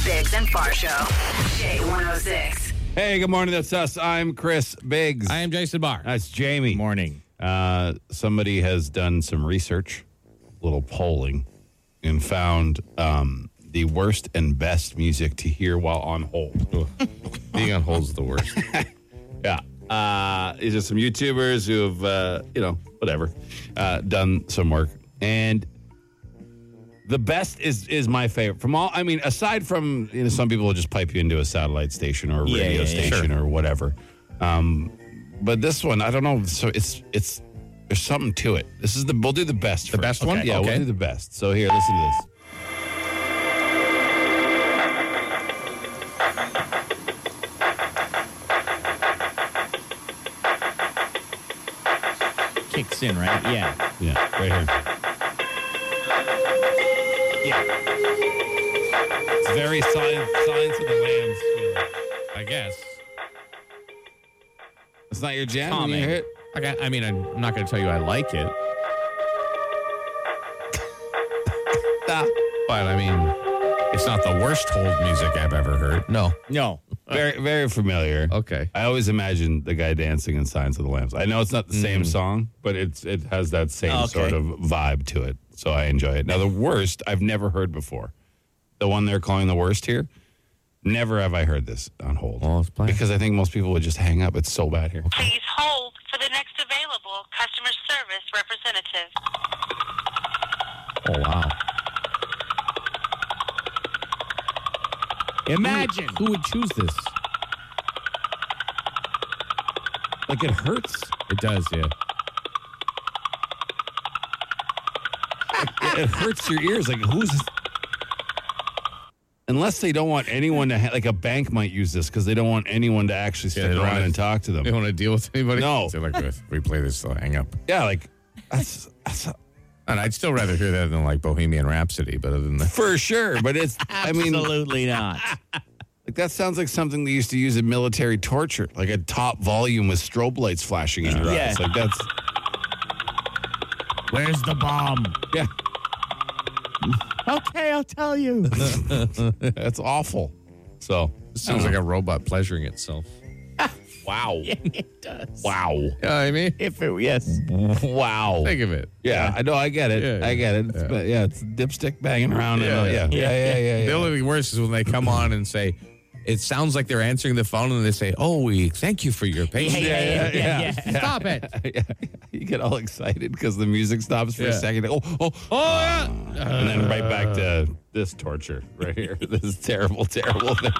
Biggs and Barr Show. J106. Hey, good morning. That's us. I'm Chris Biggs. I am Jason Barr. That's Jamie. Morning. Somebody has done some research, a little polling, and found the worst and best music to hear while on hold. Being on hold is the worst. Yeah. These are some YouTubers who have, done some work. And the best is my favorite. From all, I mean, aside from, some people will just pipe you into a satellite station or a radio station or whatever. But this one, I don't know. So it's there's something to it. We'll do the best. The best one? Yeah, Okay. we'll do the best. So here, listen to this. Kicks in, right? Yeah. Yeah, right here. Yeah. It's very Silence of the Lambs feeling. I guess. It's not your jam? When Calming. you hear it? I'm not going to tell you I like it. But, it's not the worst hold music I've ever heard. No. Very, very familiar. Okay. I always imagine the guy dancing in Silence of the Lambs. I know it's not the same song, but it has that same sort of vibe to it. So I enjoy it. Now, the worst I've never heard before. The one they're calling the worst here. Never have I heard this on hold. Well, let's play. Because I think most people would just hang up. It's so bad here. Please hold for the next available customer service representative. Oh, wow. Imagine. Who would choose this? Like, it hurts. It does, yeah. It hurts your ears. Like, who's... Unless they don't want anyone to... like, a bank might use this because they don't want anyone to actually stick they don't around want and talk to them. You don't want to deal with anybody? No. So, if we play this, they'll hang up. Yeah, like... That's And I'd still rather hear that than, Bohemian Rhapsody, but other than that. for sure, but it's... Absolutely not. Like, that sounds like something they used to use in military torture, like a top volume with strobe lights flashing in your Yeah. eyes. Like, that's... Where's the bomb? Yeah, Okay, I'll tell you. that's awful. So... It sounds like a robot pleasuring itself. Wow. It does. Wow. You know what I mean? Yes. Wow. Think of it. Yeah, I know. I get it. Yeah, I get it. It's dipstick banging around. Yeah. Yeah. The only thing worse is when they come on and say, it sounds like they're answering the phone and they say, "Oh, we thank you for your patience." Yeah. Stop it. You get all excited because the music stops for a Yeah. second. Oh, yeah. and then right back to this torture right here. This is terrible, terrible thing.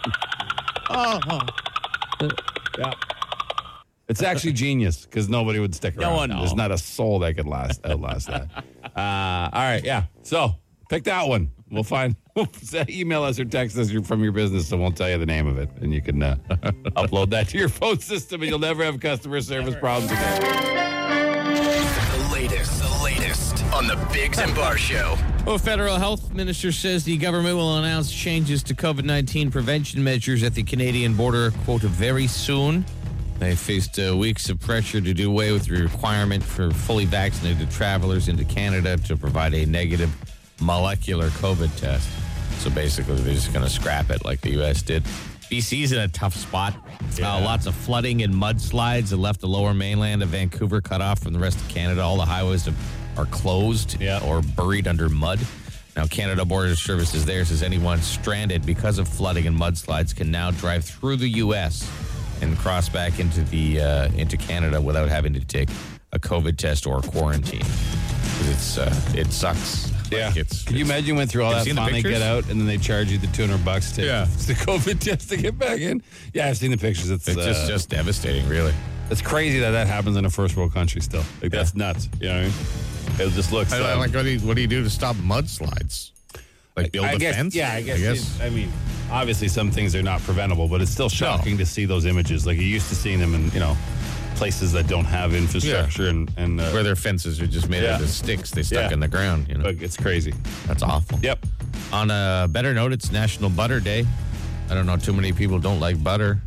Yeah. It's actually genius because nobody would stick around. No one. There's not a soul that could outlast that. All right, yeah. So pick that one. We'll find. Email us or text us from your business, and we'll tell you the name of it, and you can upload that to your phone system, and you'll never have customer service problems again. The latest on the Biggs and Barr Show. Well, federal health minister says the government will announce changes to COVID-19 prevention measures at the Canadian border, quote, very soon. They faced weeks of pressure to do away with the requirement for fully vaccinated travelers into Canada to provide a negative molecular COVID test. So basically, they're just going to scrap it like the U.S. did. BC's in a tough spot. Lots of flooding and mudslides that left the lower mainland of Vancouver cut off from the rest of Canada. All the highways are closed or buried under mud. Now, Canada Border Services there says anyone stranded because of flooding and mudslides can now drive through the U.S. and cross back into Canada without having to take a COVID test or quarantine. It sucks. Yeah. Like Can you imagine you went through all Have that you seen the finally pictures? get out, and then they charge you the $200 to the COVID test to get back in? Yeah, I've seen the pictures. It's just devastating, really. it's crazy that happens in a first world country still. Like, that's nuts. You know what I mean? It just looks... What do you do to stop mudslides? Like build a guess, fence? Yeah, I guess. Obviously some things are not preventable, but it's still shocking to see those images. Like, you're used to seeing them in, places that don't have infrastructure and where their fences are just made out of sticks they stuck in the ground. Like, it's crazy. That's awful. Yep. On a better note, it's National Butter Day. I don't know, too many people don't like butter.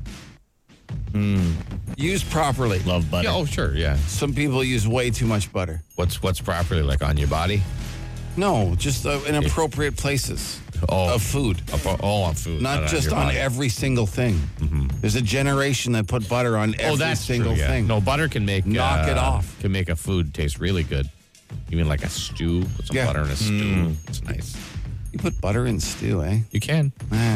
Used properly. Love butter. Yeah, oh, sure, yeah. Some people use way too much butter. What's properly, like on your body? No, just in appropriate places. of food. On food. Not just your on body. every single thing. There's a generation that put butter on every that's single true, yeah. thing. No, butter can make Knock it off. Can make a food taste really good. You mean like a stew? Put some Yeah. butter in a stew. It's nice. You put butter in stew, eh? You can.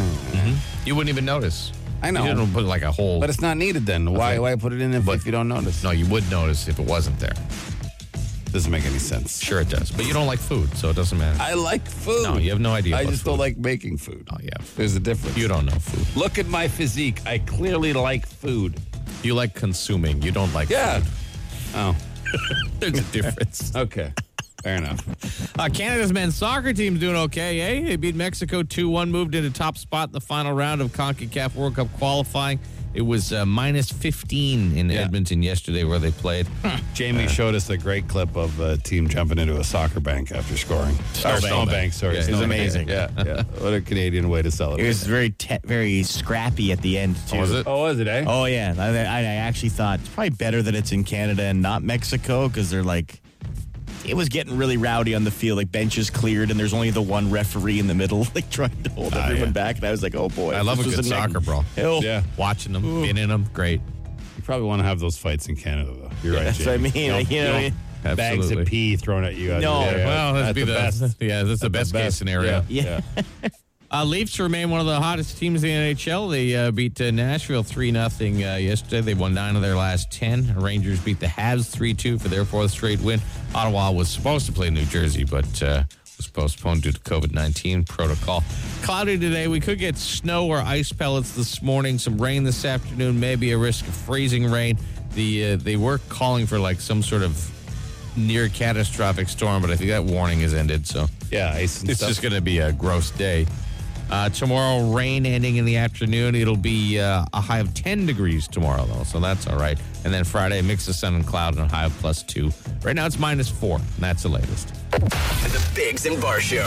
You wouldn't even notice. I know. You don't put like a whole. But it's not needed then. Why put it in if you don't notice? No, you would notice if it wasn't there. Doesn't make any sense. Sure, it does. But you don't like food, so it doesn't matter. I like food. No, you have no idea I about just don't food. like making food. Oh, yeah. There's a difference. You don't know food. Look at my physique. I clearly like food. You like consuming. You don't like Yeah. food. Oh, There's a difference. okay. Fair enough. Canada's men's soccer team's doing okay, eh? They beat Mexico 2-1, moved into top spot in the final round of CONCACAF World Cup qualifying. It was minus 15 in Edmonton yesterday where they played. Jamie showed us a great clip of a team jumping into a soccer bank after scoring. Snowbank, sorry. Yeah, it was Snowbank. amazing. Yeah. What a Canadian way to celebrate. It was very scrappy at the end, too. Was it? Oh, was it, eh? Oh, yeah. I actually thought it's probably better that it's in Canada and not Mexico because they're like, it was getting really rowdy on the field. Like benches cleared and there's only the one referee in the middle, like trying to hold everyone back. And I was like, oh boy. I love a this good was soccer brawl. Oh, Yeah. Watching them, being in them, great. You probably want to have those fights in Canada, though. You're right, that's what I Jamie. mean. You know, Bags Absolutely. of pee thrown at you. No. Well, that'd be the best. Yeah, that's the best case scenario. Yeah. Leafs remain one of the hottest teams in the NHL. They beat Nashville 3-0 yesterday. They won 9 of their last 10. Rangers beat the Habs 3-2 for their 4th straight win. Ottawa was supposed to play New Jersey, but was postponed due to COVID-19 protocol. Cloudy today. We could get snow or ice pellets this morning. Some rain this afternoon. Maybe a risk of freezing rain. They were calling for like some sort of near catastrophic storm, but I think that warning has ended. So Yeah, ice and it's stuff. just going to be a gross day. Tomorrow, rain ending in the afternoon. It'll be a high of 10 degrees tomorrow, though, so that's all right. And then Friday, mix of sun and cloud and a high of +2. Right now, it's -4, and that's the latest. The Biggs and Bar Show.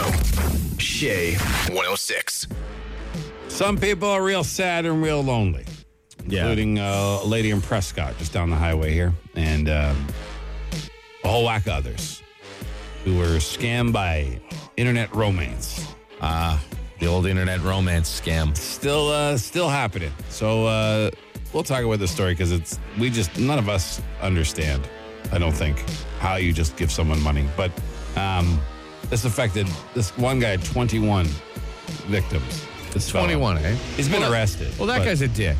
Shea 106. Some people are real sad and real lonely, including a lady in Prescott just down the highway here, and a whole whack of others who were scammed by internet romance. The old internet romance scam. Still happening. So we'll talk about this story because none of us understand, I don't think, how you just give someone money. But this affected this one guy, 21 victims. This fella. 21, eh? He's been arrested. Well, that but- guy's a dick.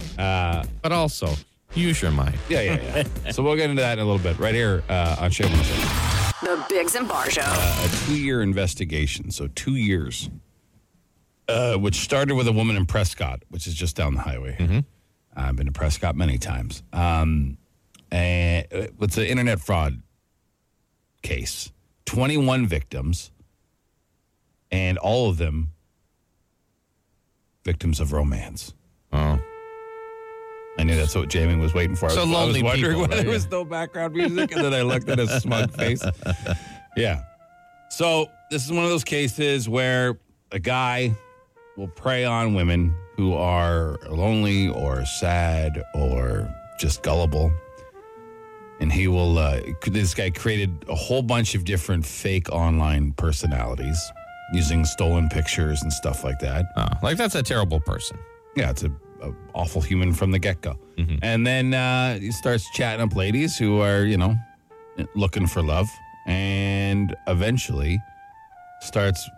But also, use your mind. Yeah. So we'll get into that in a little bit. Right here on Shea 106. The Biggs and Bar Show. A 2-year investigation. So 2 years. Which started with a woman in Prescott, which is just down the highway. I've been to Prescott many times. And it's an internet fraud case. 21 victims, and all of them victims of romance. Oh. I knew that's what Jamie was waiting for. So I was lonely wondering people, why right? there was no background music, and then I looked at his smug face. Yeah. So this is one of those cases where a guy will prey on women who are lonely or sad or just gullible. And he will, this guy created a whole bunch of different fake online personalities using stolen pictures and stuff like that. Oh, like that's a terrible person. Yeah, it's a awful human from the get-go. And then he starts chatting up ladies who are, looking for love, and eventually starts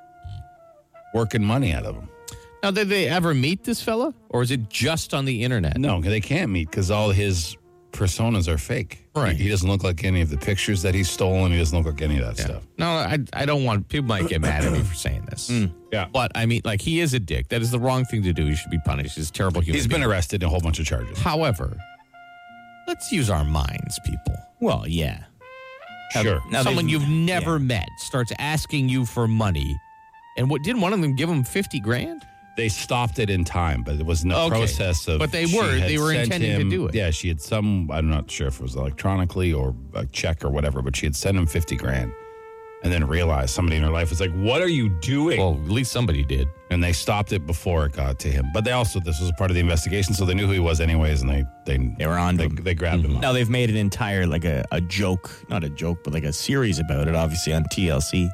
working money out of them. Now, did they ever meet this fella, or is it just on the internet? No, they can't meet because all his personas are fake. Right. He doesn't look like any of the pictures that he's stolen. He doesn't look like any of that stuff. No, I don't want, people might get mad at me for saying this. Yeah. But I mean, like, he is a dick. That is the wrong thing to do. He should be punished. He's a terrible human He's been being. arrested in a whole bunch of charges. However, let's use our minds, people. Well, yeah. Sure. Now Someone they've- you've never met starts asking you for money. And didn't one of them give him $50,000? They stopped it in time, but it was in the Okay. process of. But they she were had sent intending to him- do it. Yeah, she had I'm not sure if it was electronically or a check or whatever, but she had sent him $50,000, and then realized somebody in her life was like, "What are you doing?" Well, at least somebody did. And they stopped it before it got to him. But this was a part of the investigation, so they knew who he was anyways, and They were on to him. They grabbed him. Now they've made an entire, like a joke, not a joke, but like a series about it, obviously on TLC.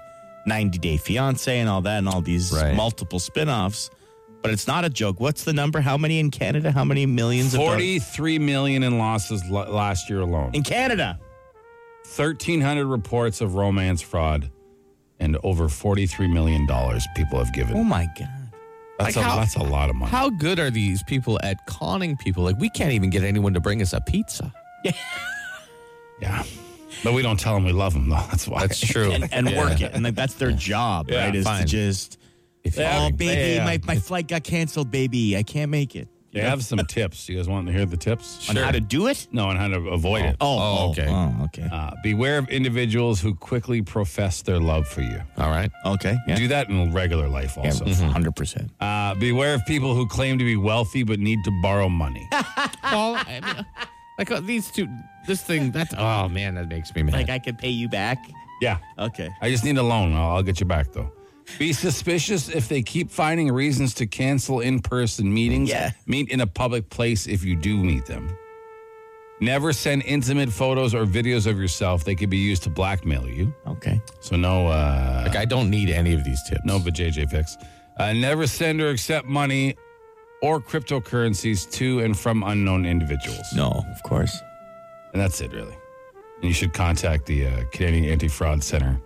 90 Day Fiance and all that and all these Right. multiple spinoffs. But it's not a joke. What's the number? How many in Canada? How many millions? 43 million in losses last year alone. In Canada. 1,300 reports of romance fraud, and over $43 million people have given. Oh, my God. That's, Like how- that's a lot of money. How good are these people at conning people? Like, we can't even get anyone to bring us a pizza. Yeah. But we don't tell them we love them, though. That's why. That's true. And work it. And like, that's their job, Yeah, right? Is fine. to just, If you- oh, baby, yeah. my flight got canceled, baby. I can't make it. They have some tips. You guys want to hear the tips? On how to do it? No, on how to avoid it. Oh, okay. Oh, okay. Beware of individuals who quickly profess their love for you. All right. Okay. Yeah. Do that in regular life also. 100%. Beware of people who claim to be wealthy but need to borrow money. Well, I mean, like these two, this thing, oh man, that makes me mad. Like I could pay you back? Yeah. Okay. I just need a loan. I'll get you back, though. Be suspicious if they keep finding reasons to cancel in-person meetings. Yeah. Meet in a public place if you do meet them. Never send intimate photos or videos of yourself. They could be used to blackmail you. Okay. So no, like, I don't need any of these tips. no, but JJ fix. Never send or accept money or cryptocurrencies to and from unknown individuals. No, of course. And that's it, really. And you should contact the Canadian Anti-Fraud Center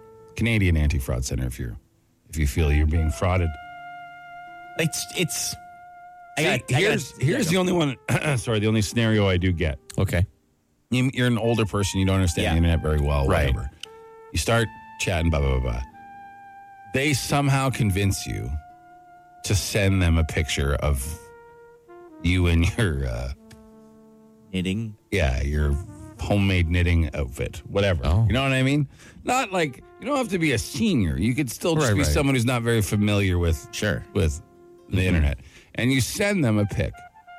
if you feel you're being frauded. It's. Here's the only one. Sorry, the only scenario I do get. Okay. You're an older person. You don't understand Yeah. the internet very well. Right. Whatever. You start chatting. Blah blah blah blah. They somehow convince you to send them a picture of you and your knitting. your homemade knitting outfit, whatever. Oh. You know what I mean? Not like you don't have to be a senior. You could still just Right, be right. someone who's not very familiar with Sure. with the internet, and you send them a pic.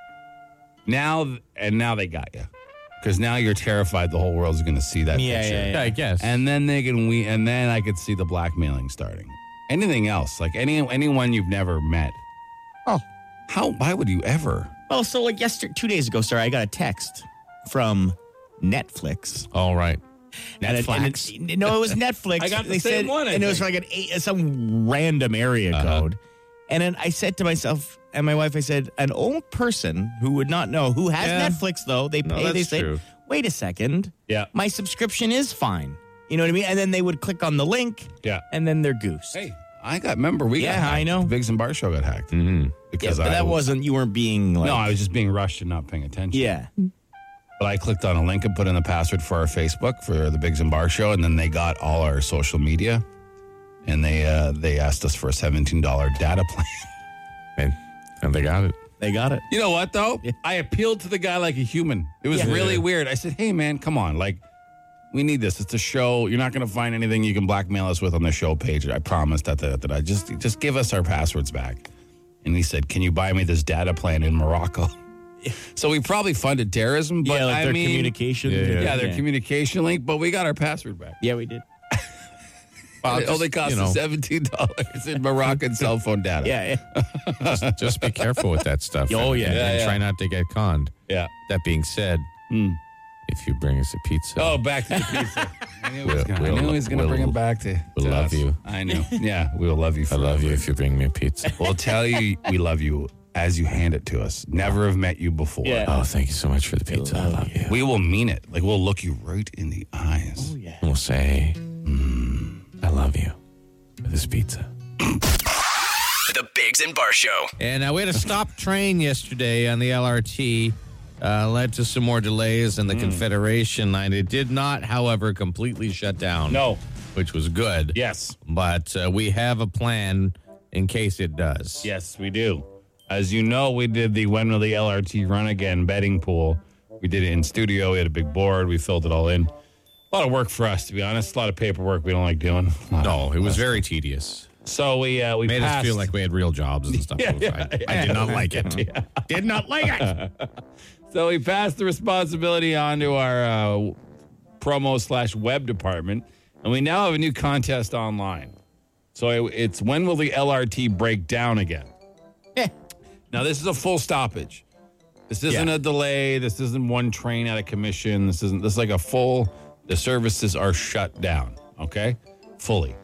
Now they got you because now you're terrified the whole world's going to see that picture. Yeah, I guess. And then they can and then I could see the blackmailing starting. Anything else, like anyone you've never met. Oh. Why would you ever? Oh, so like 2 days ago, sorry, I got a text from Netflix. All right. And it was Netflix. I got the They same said, one, I and it was think. for like some random area code. And then I said to myself and my wife, I said, an old person who would not know, who has Yeah. Netflix though, they pay, that's they say, true. wait a second. Yeah. My subscription is fine. You know what I mean? And then they would click on the link. Yeah. And then they're goosed. Hey, we got Yeah, hacked. I know. The Biggs and Bar Show got hacked. Mm-hmm. Yeah, Because but that wasn't, you weren't being like. No, I was just being rushed and not paying attention. Yeah. But I clicked on a link and put in the password for our Facebook for the Biggs and Bar Show, and then they got all our social media, and they asked us for a $17 data plan. And they got it. They got it. You know what though? Yeah. I appealed to the guy like a human. It was Yeah. really weird. I said, "Hey man, come on, like we need this. It's a show. You're not going to find anything you can blackmail us with on the show page. I promise that I just give us our passwords back." And he said, "Can you buy me this data plan in Morocco?" So we probably funded terrorism, but yeah, like I their mean, communication. yeah, their communication link, but we got our password back. Yeah, we did. It only cost us $17 in Moroccan cell phone data. Yeah. Just be careful with that stuff. Oh, yeah. And Yeah. try not to get conned. Yeah. That being said, if you bring us a pizza, Oh, back to the pizza. I knew he was We'll- going to bring it back to we'll to love us. you. I know. Yeah, we'll love you I forever. love you if you bring me a pizza. We'll tell you we love you as you hand it to us. Never have met you before. Yeah. Oh, thank you so much for the pizza. I love you. We will mean it. Like, we'll look you right in the eyes. We'll say, I love you for this pizza. The Biggs and Bar Show. And we had a stop train yesterday on the LRT. Led to some more delays in the Confederation line. It did not, however, completely shut down. No. Which was good. Yes. But we have a plan in case it does. Yes, we do. As you know, we did the When Will the LRT Run Again betting pool. We did it in studio. We had a big board. We filled it all in. A lot of work for us, to be honest. A lot of paperwork we don't like doing. No, it was very tedious. So we Made passed. us feel like we had real jobs and stuff. I did not like it. Did not like it. So we passed the responsibility on to our promo/web department, and we now have a new contest online. So it's When Will the LRT Break Down Again? Now, this is a full stoppage. This isn't a delay. This isn't one train out of commission. This is like a full, the services are shut down, okay? Fully.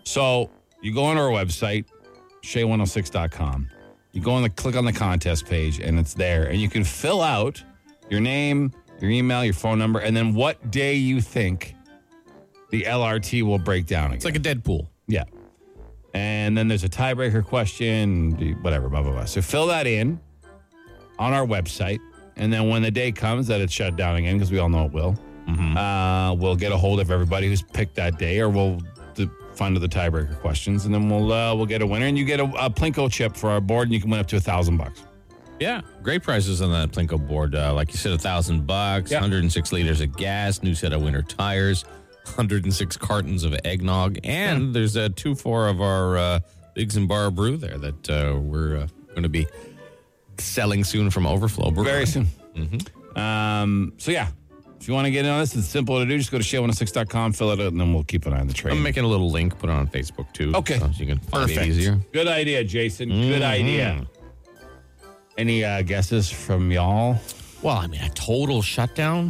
So you go on our website, shay106.com. You go on click on the contest page, and it's there. And you can fill out your name, your email, your phone number, and then what day you think the LRT will break down again. It's like a Deadpool. Yeah. And then there's a tiebreaker question, whatever, blah, blah, blah. So fill that in on our website. And then when the day comes that it's shut down again, because we all know it will, we'll get a hold of everybody who's picked that day, or we'll find the tiebreaker questions, and then we'll get a winner. And you get a Plinko chip for our board, and you can win up to $1,000. Yeah, great prizes on that Plinko board. Like you said, $1,000, 106 liters of gas, new set of winter tires, 106 cartons of eggnog, and there's 2-4 of our Biggs and Bar brew there that we're going to be selling soon from Overflow Brewery. Very soon. So yeah, if you want to get in on this, it's simple to do. Just go to shay106.com, fill it out, and then we'll keep an eye on the train. I'm making a little link, put it on Facebook too. Okay. So you can find it Perfect. easier. Good idea, Jason. Good idea. Any guesses from y'all? Well, I mean, a total shutdown?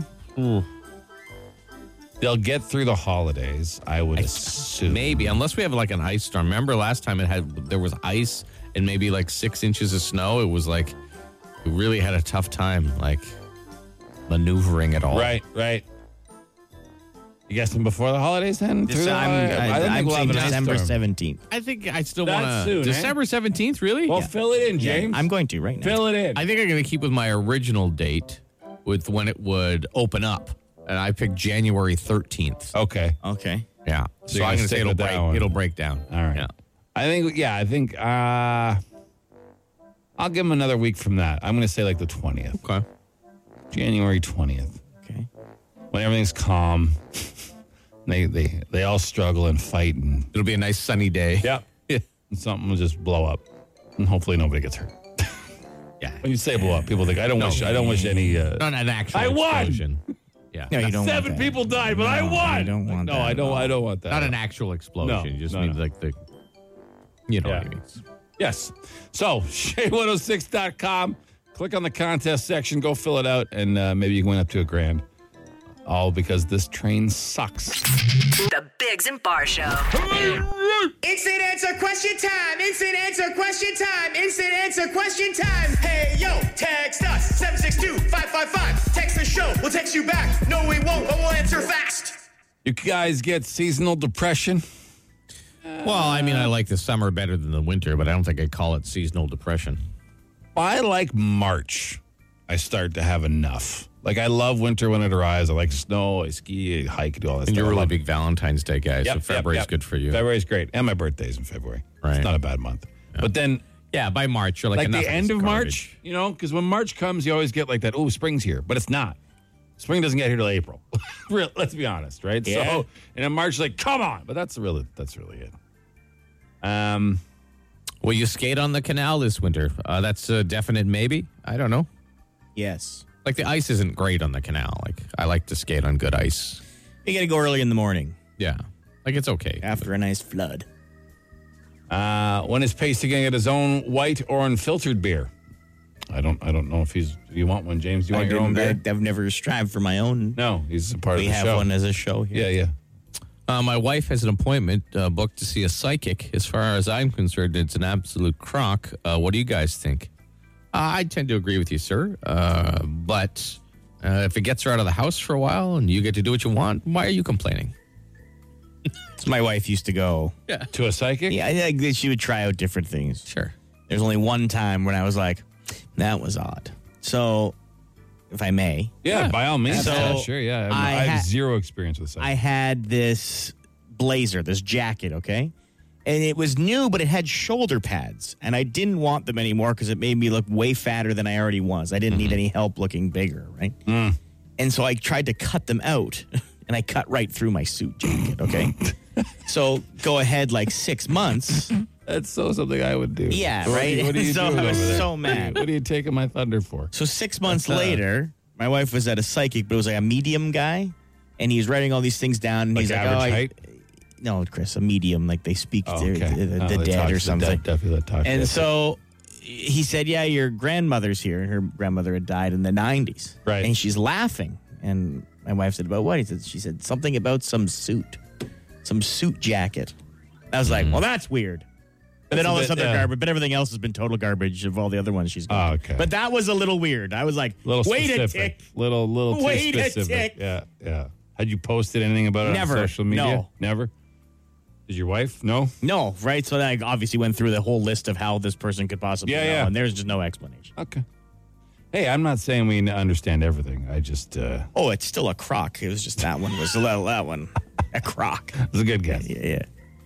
They'll get through the holidays, I would assume. Maybe, unless we have like an ice storm. Remember last time there was ice and maybe like 6 inches of snow. It was like, we really had a tough time, like maneuvering at all. Right. You guessing before the holidays then? Through the I'm holidays? saying an ice December storm. 17th. I think I still That's want soon, to. eh? December 17th, really? Well, fill it in, James. I'm going to right now. Fill it in. I think I'm going to keep with my original date with when it would open up. And I picked January 13th. Okay. Okay. Yeah. So So you're I'm gonna going to stick say with that one. it'll break down. All right. Yeah. I think I'll give them another week from that. I'm going to say like the 20th. Okay. January 20th. Okay. When everything's calm. They all struggle and fight, and It'll be a nice sunny day. yeah, and something will just blow up, and hopefully nobody gets hurt. Yeah. When you say blow up, people think I don't wish any. Not an actual I won! explosion. Yeah. No, you don't want 7 that. people died, but I No, won. you don't want no, that I at don't. all. I don't want that. Not an actual explosion. No, You just no, mean no. like the, you know Yeah. what I mean. Yes. So shay106.com. Click on the contest section. Go fill it out, and maybe you can win up to $1,000. All because this train sucks. The Biggs and Bar Show. Instant answer question time. Instant answer question time. Instant answer question time. Hey, yo, text us 762-555. Text the show. We'll text you back. No, we won't, but we'll answer fast. You guys get seasonal depression? Well, I mean, I like the summer better than the winter, but I don't think I'd call it seasonal depression. By like March, I start to have enough. Like, I love winter when it arrives. I like snow, I ski, I hike, do all that And stuff. you're a I really love big Valentine's Day guy, so February's yep. good for you. February's great. And my birthday's in February. Right. It's not a bad month. But then, Yeah, by March, you're like the enough end this of garbage. March, because when March comes, you always get like that, oh, spring's here. But it's not. Spring doesn't get here till April. Let's be honest, right? Yeah. So, and in March, like, come on. But that's really it. Will you skate on the canal this winter? That's a definite maybe. I don't know. Yes. Like, the ice isn't great on the canal. Like, I like to skate on good ice. You got to go early in the morning Yeah. Like, it's okay. after a nice flood. When is Pacey going to get his own white or unfiltered beer? I don't know if he's. Do you want one, James? Do you want your own beer? I've never strived for my own. No, he's a part We of the have show. one as a show here. Yeah. My wife has an appointment booked to see a psychic. As far as I'm concerned, it's an absolute crock. What do you guys think? I tend to agree with you, sir. But if it gets her out of the house for a while and you get to do what you want, why are you complaining? So my wife used to go. To a psychic? Yeah, I think that she would try out different things. Sure. There's only one time when I was like, that was odd. So, if I may, Yeah, by all means. So, Yeah, sure, yeah. I I have ha- zero experience with psychic. I had this blazer, this jacket, okay? And it was new, but it had shoulder pads. And I didn't want them anymore because it made me look way fatter than I already was. I didn't need any help looking bigger, right? And so I tried to cut them out, and I cut right through my suit jacket, okay? So go ahead like 6 months. That's so something I would do. Yeah, What are right? you- What are you So doing I was over there? so mad. What are you taking my thunder for? So 6 months later, my wife was at a psychic, but it was like a medium guy, and he's writing all these things down, and Like he's like, average "Oh, height? no, Chris, a medium, like they speak Oh, to okay. the Oh, they dead talk or to something." the dead, talk to And the so he said, "Yeah, your grandmother's here. Her grandmother had died in the 90s, Right. And she's laughing." And my wife said, "About what?" She said, "Something about some suit jacket." I was like, well, that's weird. But then That's all a this bit, other yeah. garbage, but everything else has been total garbage of all the other ones she's got. Oh, okay. But that was a little weird. I was like, Little wait a specific. tick. Little too Wait a specific. tick. Yeah. Had you posted anything about it Never. on social media? No. Never? Did your wife? No? No, right? So I obviously went through the whole list of how this person could possibly know, Yeah. and there's just no explanation. Okay. Hey, I'm not saying we understand everything. I just, Oh, it's still a crock. It was just that one was that one. A crock. it was a good guess. Yeah.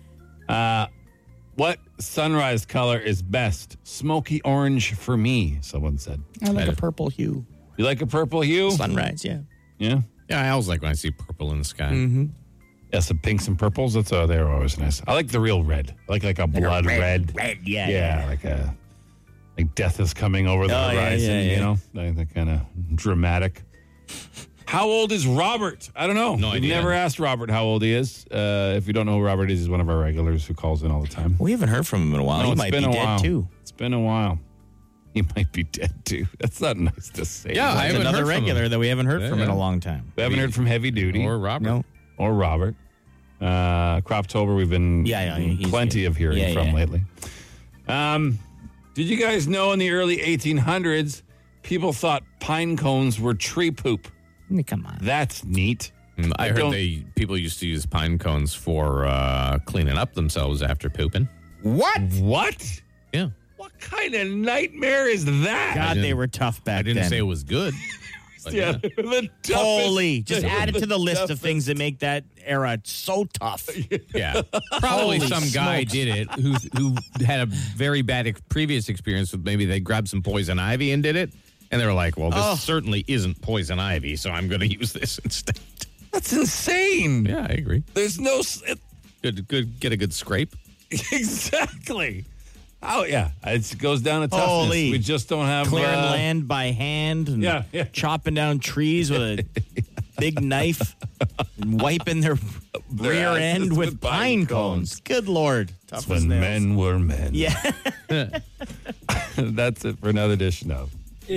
What sunrise color is best? Smoky orange for me, someone said. I like a purple hue. You like a purple hue? Sunrise, yeah. Yeah. Yeah, I always like when I see purple in the sky. Yeah, some pinks and purples. They're always nice. I like the real red. I like a blood red. Red, Yeah, like death is coming over the horizon, you know? Like that kind of dramatic. How old is Robert? I don't know. No We've idea. never asked Robert how old he is. If you don't know who Robert is, he's one of our regulars who calls in all the time. We haven't heard from him in a while. No, He it's might been be a dead, while. too. It's been a while. He might be dead, too. That's not nice to say. Yeah, I That's haven't another heard from regular him. that we haven't heard from in Yeah. a long time. We haven't heard from Heavy Duty Or Robert. No. or Robert. Croptober, we've been he's plenty good. of hearing Yeah, from yeah. lately. Did you guys know in the early 1800s, people thought pine cones were tree poop? I mean, come on. That's neat. I don't- heard people used to use pine cones for cleaning up themselves after pooping. What? What? Yeah. What kind of nightmare is that? God, didn't- they were tough back I didn't then. say it was good. But Yeah, the toughest- Holy. Just they were add it the to the list of toughest. things that make that era so tough. Yeah. Probably Holy some guy smokes. did it who had a very bad previous experience with maybe they grabbed some poison ivy and did it. And they were like, well, this certainly isn't poison ivy, so I'm going to use this instead. That's insane. Yeah, I agree. There's no... Good. Get a good scrape. Exactly. Oh, yeah. It goes down to toughness. Holy. We just don't have... Clearing land by hand and Yeah. chopping down trees with a big knife and wiping their rear asses end with with pine pine cones. Good Lord. Tough as When nails. men were men. Yeah. That's it for another edition of...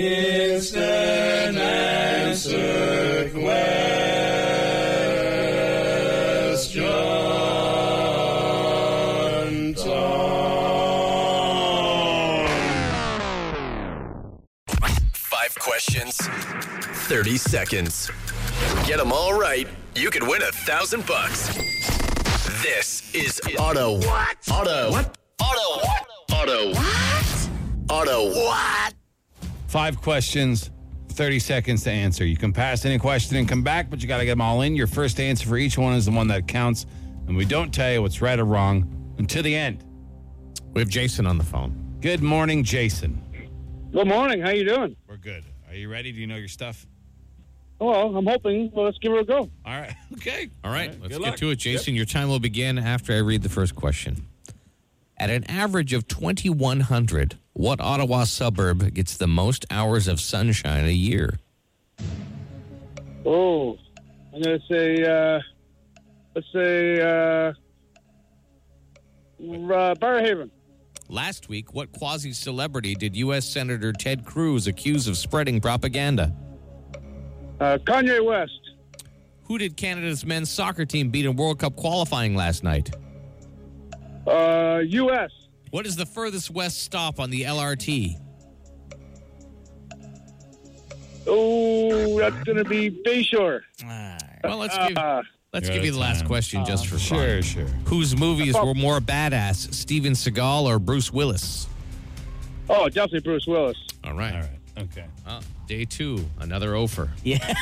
Five questions, 30 seconds. Get them all right, you could win $1,000. This is Auto. What? Auto. What? Auto. What? Auto. What? Auto. What? 5 questions, 30 seconds to answer. You can pass any question and come back, but you got to get them all in. Your first answer for each one is the one that counts, and we don't tell you what's right or wrong until the end. We have Jason on the phone. Good morning, Jason. Good morning. How you doing? We're good. Are you ready? Do you know your stuff? Well, I'm hoping. Well, let's give it a go. All right. Okay. All right, let's good get luck. to it, Jason. Your time will begin after I read the first question. At an average of 2,100, what Ottawa suburb gets the most hours of sunshine a year? Oh, I'm going to say, let's say, Barrhaven. Last week, what quasi-celebrity did U.S. Senator Ted Cruz accuse of spreading propaganda? Kanye West. Who did Canada's men's soccer team beat in World Cup qualifying last night? U.S. What is the furthest west stop on the LRT? Oh, that's going to be Bayshore. Well, let's give you the last question just for Sure, fun. sure. Whose movies were more badass, Steven Seagal or Bruce Willis? Oh, definitely Bruce Willis. All right. All right. Okay. Day 2, another offer. Yeah.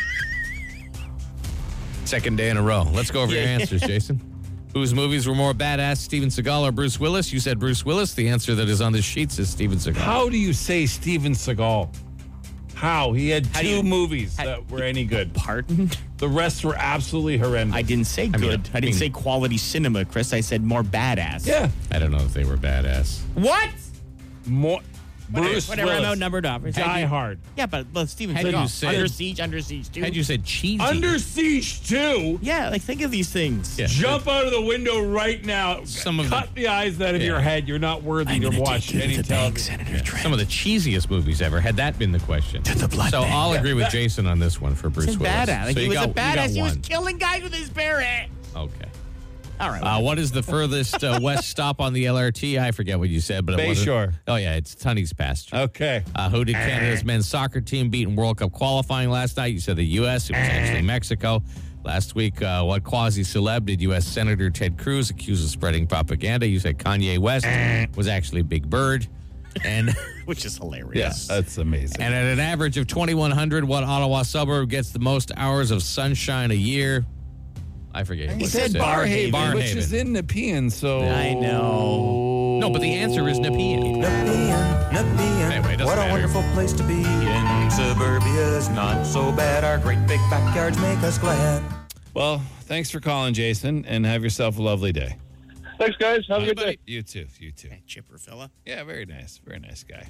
Second day in a row. Let's go over your answers, Jason. Whose movies were more badass, Steven Seagal or Bruce Willis? You said Bruce Willis. The answer that is on the sheets is Steven Seagal. How do you say Steven Seagal? How? He had two movies that were any good. Pardon? The rest were absolutely horrendous. I didn't say good. I didn't say quality cinema, Chris. I said more badass. Yeah. I don't know if they were badass. What? More. Bruce Whatever, I'm Willis. outnumbered off. Die Hard. Yeah, but Steven Had you Seagal. said- Under Siege 2. Had you said cheesy? Under Siege 2. Yeah, like think of these things. Yeah. Jump out of the window right now. Some of Cut the eyes out of Yeah. your head. You're not worthy to watch any television. Senator Trent. Some of the cheesiest movies ever. Had that been the question. the blood So bank. I'll agree with Jason on this one for Bruce He's Willis. badass. Like So he you was got- a you got badass. He was one. killing guys with his bare hand. Okay. All right. What is the furthest west stop on the LRT? I forget what you said, but it wasn't. Bayshore. Oh, yeah, it's Tunney's Pasture. Okay. Who did Canada's men's soccer team beat in World Cup qualifying last night? You said the U.S. It was actually Mexico. Last week, what quasi-celeb did U.S. Senator Ted Cruz accuse of spreading propaganda? You said Kanye West was actually Big Bird. And Which is hilarious. Yeah, that's amazing. And at an average of 2,100, what Ottawa suburb gets the most hours of sunshine a year? I forget. He what said you Barhaven, which is in Nepean, so... I know. No, but the answer is Nepean. Nepean. Anyway, What a wonderful place to be in. Suburbia's not so bad. Our great big backyards make us glad. Well, thanks for calling, Jason, and have yourself a lovely day. Thanks, guys. Have a good day. You too. You too. Chipper fella. Yeah, very nice. Very nice guy.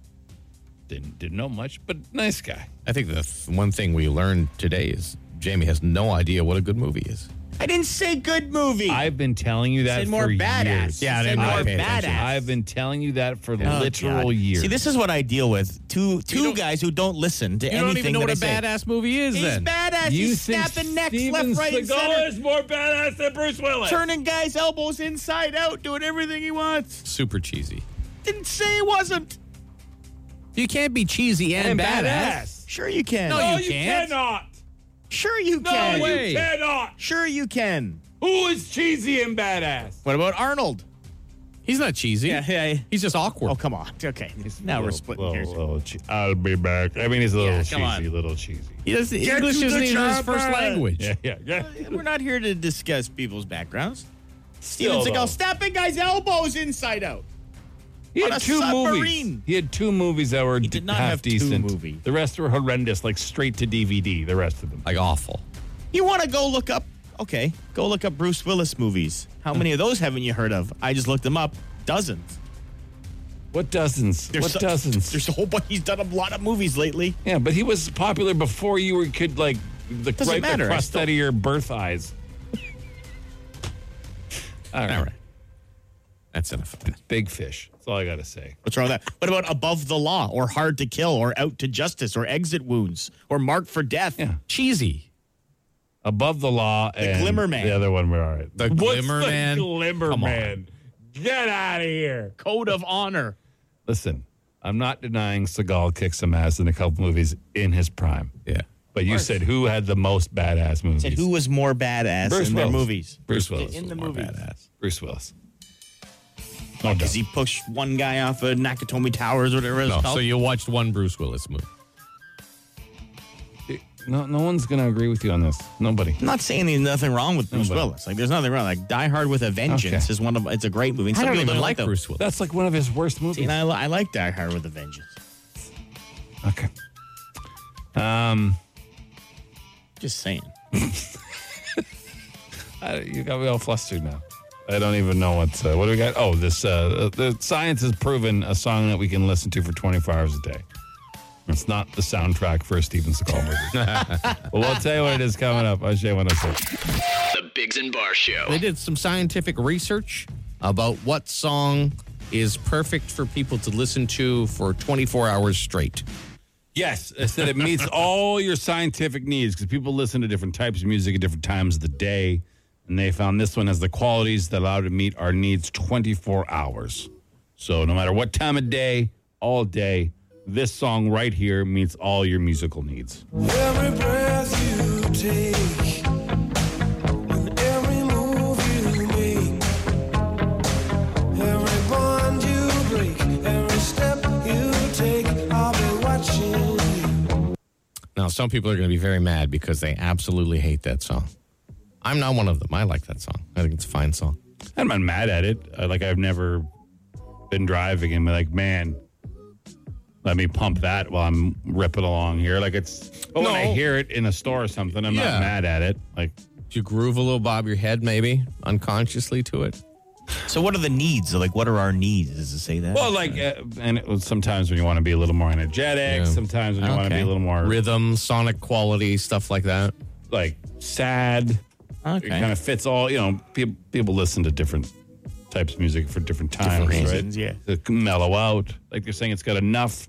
Didn't know much, but nice guy. I think the one thing we learned today is Jamie has no idea what a good movie is. I didn't say good movie. I've been telling you that said for more badass. years. Yeah, I said didn't more really pay attention. badass. I've been telling you that for Oh, literal God. years. See, this is what I deal with. Two guys who don't listen to You anything don't even know that what a I say. badass movie is, He's then. badass. You He's think snapping necks Steven left, right, and Seagal center. is more badass than Bruce Willis. Turning guys' elbows inside out, doing everything he wants. Super cheesy. Didn't say he wasn't. You can't be cheesy and badass. Sure you can. No, you can't. cannot. Sure you can. No way. You cannot. Sure you can. Who is cheesy and badass? What about Arnold? He's not cheesy. Yeah. He's just awkward. Oh, come on. Okay. Now we're splitting hairs. I'll be back. I mean, he's a little come on. cheesy, little cheesy. English to isn't the even his first chopper. language. Yeah. We're not here to discuss people's backgrounds. Still, Steven though. Seagal snapping guys' elbows inside out. He on had a two movies. submarine. He had two movies that were He did not half have two decent. movies. The rest were horrendous, like straight to DVD. The rest of them. Like awful. You want to go look up? Okay, go look up Bruce Willis movies. How many of those haven't you heard of? I just looked them up. Dozens. What dozens? Dozens? There's a whole bunch. He's done a lot of movies lately. Yeah, but he was popular before you could like Doesn't wipe matter. the I crust still- out of your birth eyes. All right. That's enough of that. Big fish. That's all I got to say. What's wrong with that? What about Above the Law or Hard to Kill or Out to Justice or Exit Wounds or Marked for Death? Yeah. Cheesy. Above the Law and Glimmer Man. The other one were all right. The What's Glimmer the Man? Glimmer Come on. Man. Get out of here. Code of Honor. Listen, I'm not denying Seagal kicked some ass in a couple movies in his prime. Yeah. But you said who had the most badass movies? Said who was more badass Bruce in their Willis. movies? Bruce Willis In was the more movies. badass. Bruce Willis. Because he pushed one guy off of Nakatomi Towers or whatever it's No, called. so you watched one Bruce Willis movie. No one's going to agree with you on this. Nobody. I'm not saying there's nothing wrong with Bruce Nobody. Willis. Like, there's nothing wrong. Like, Die Hard with a Vengeance Okay. is one of. It's a great movie. And I some don't people even like them. Bruce Willis. That's like one of his worst movies. See, and I like Die Hard with a Vengeance. Okay. Just saying. You got me all flustered now. I don't even know what do we got? Oh, this the science has proven a song that we can listen to for 24 hours a day. It's not the soundtrack for a Steven Seagal movie. Well, we'll tell you what it is coming up on Shay 106. The Biggs and Bar Show. They did some scientific research about what song is perfect for people to listen to for 24 hours straight. Yes, I said it meets all your scientific needs because people listen to different types of music at different times of the day. And they found this one has the qualities that allow it to meet our needs 24 hours. So no matter what time of day, all day, this song right here meets all your musical needs. Every breath you take, and every move you make, every bond you break, every step you take, I'll be watching you. Now, some people are going to be very mad because they absolutely hate that song. I'm not one of them. I like that song. I think it's a fine song. I'm not mad at it. I've never been driving and be like, man, let me pump that while I'm ripping along here. Like when I hear it in a store or something, I'm not mad at it. Like, Do you groove a little, bob your head maybe unconsciously to it? So what are the needs? Like, what are our needs? Does it say that? well, sometimes when you want to be a little more energetic, Yeah. sometimes when you want to be a little more Rhythm, sonic quality, stuff like that. like sad. Okay. It kind of fits all, people listen to different types of music for different times, reasons, right? yeah. To mellow out. Like you're saying, it's got enough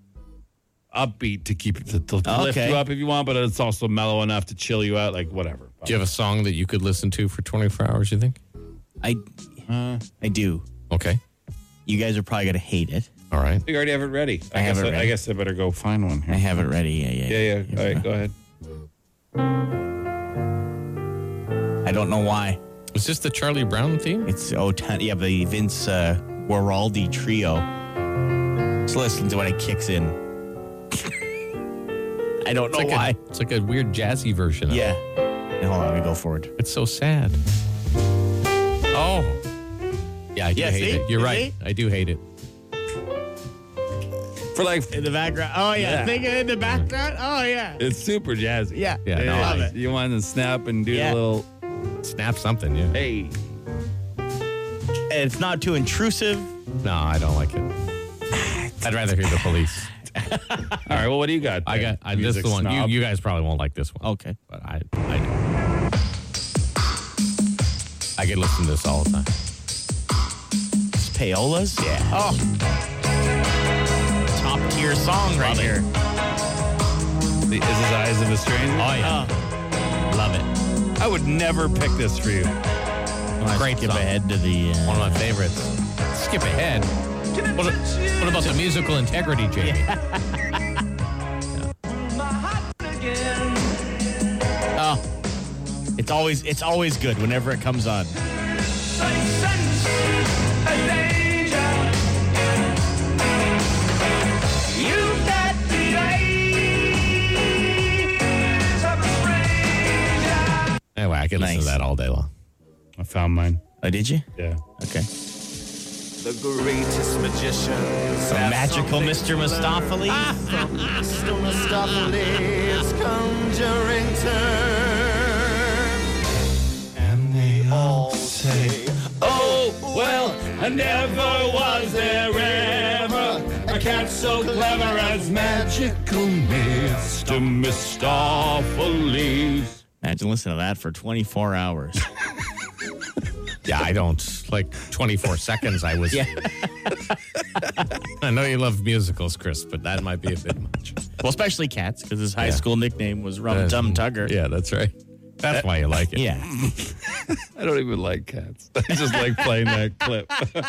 upbeat to keep it to lift Okay. you up if you want, but it's also mellow enough to chill you out, like whatever. Do you have a song that you could listen to for 24 hours, you think? I do. Okay. You guys are probably going to hate it. All right. You already have it ready. I have it ready. I guess I better go find one here. I have it ready. Yeah. All right, go ahead. I don't know why. Was this the Charlie Brown theme? It's the Vince Guaraldi trio. Let's listen to when it kicks in. I don't know why. It's like a weird jazzy version of it. Yeah. Hold on, let me go forward. It's so sad. Oh. Yeah, I do hate it. You're right. I do hate it. For like In the background. Oh, yeah. Think in the background. Oh, yeah. it's super jazzy. Yeah. Yeah, no, love it. You want to snap and do a little Snap something, yeah. hey. And it's not too intrusive. No, I don't like it. I'd rather hear the Police. All right, well, what do you got? I got this Music is the one. snob. You guys probably won't like this one. Okay. But I could listen to this all the time. It's Paola's? Yeah. Oh. Top tier song right here. Is his Eyes of a Stranger? Oh, yeah. Love it. I would never pick this for you. Great Skip song. ahead to the... One of my favorites. Skip ahead. What about the musical integrity, Jamie? Oh. It's always good whenever it comes on. Anyway, I can listen to that all day long. I found mine. Oh, did you? Yeah. Okay. The greatest magician. Some magical Mr. Mistopheles. Mr. Mistopheles conjuring turn. And they all say, Oh, well, I never was there ever a cat so clever as magical Mr. Mistopheles. Imagine listening to that for 24 hours. Yeah, I don't. Like 24 seconds, I was. Yeah. I know you love musicals, Chris, but that might be a bit much. Well, especially Cats, because his high school nickname was Rum Tum Tugger. Yeah, that's right. That's why you like it. Yeah. I don't even like cats. I just like playing that clip.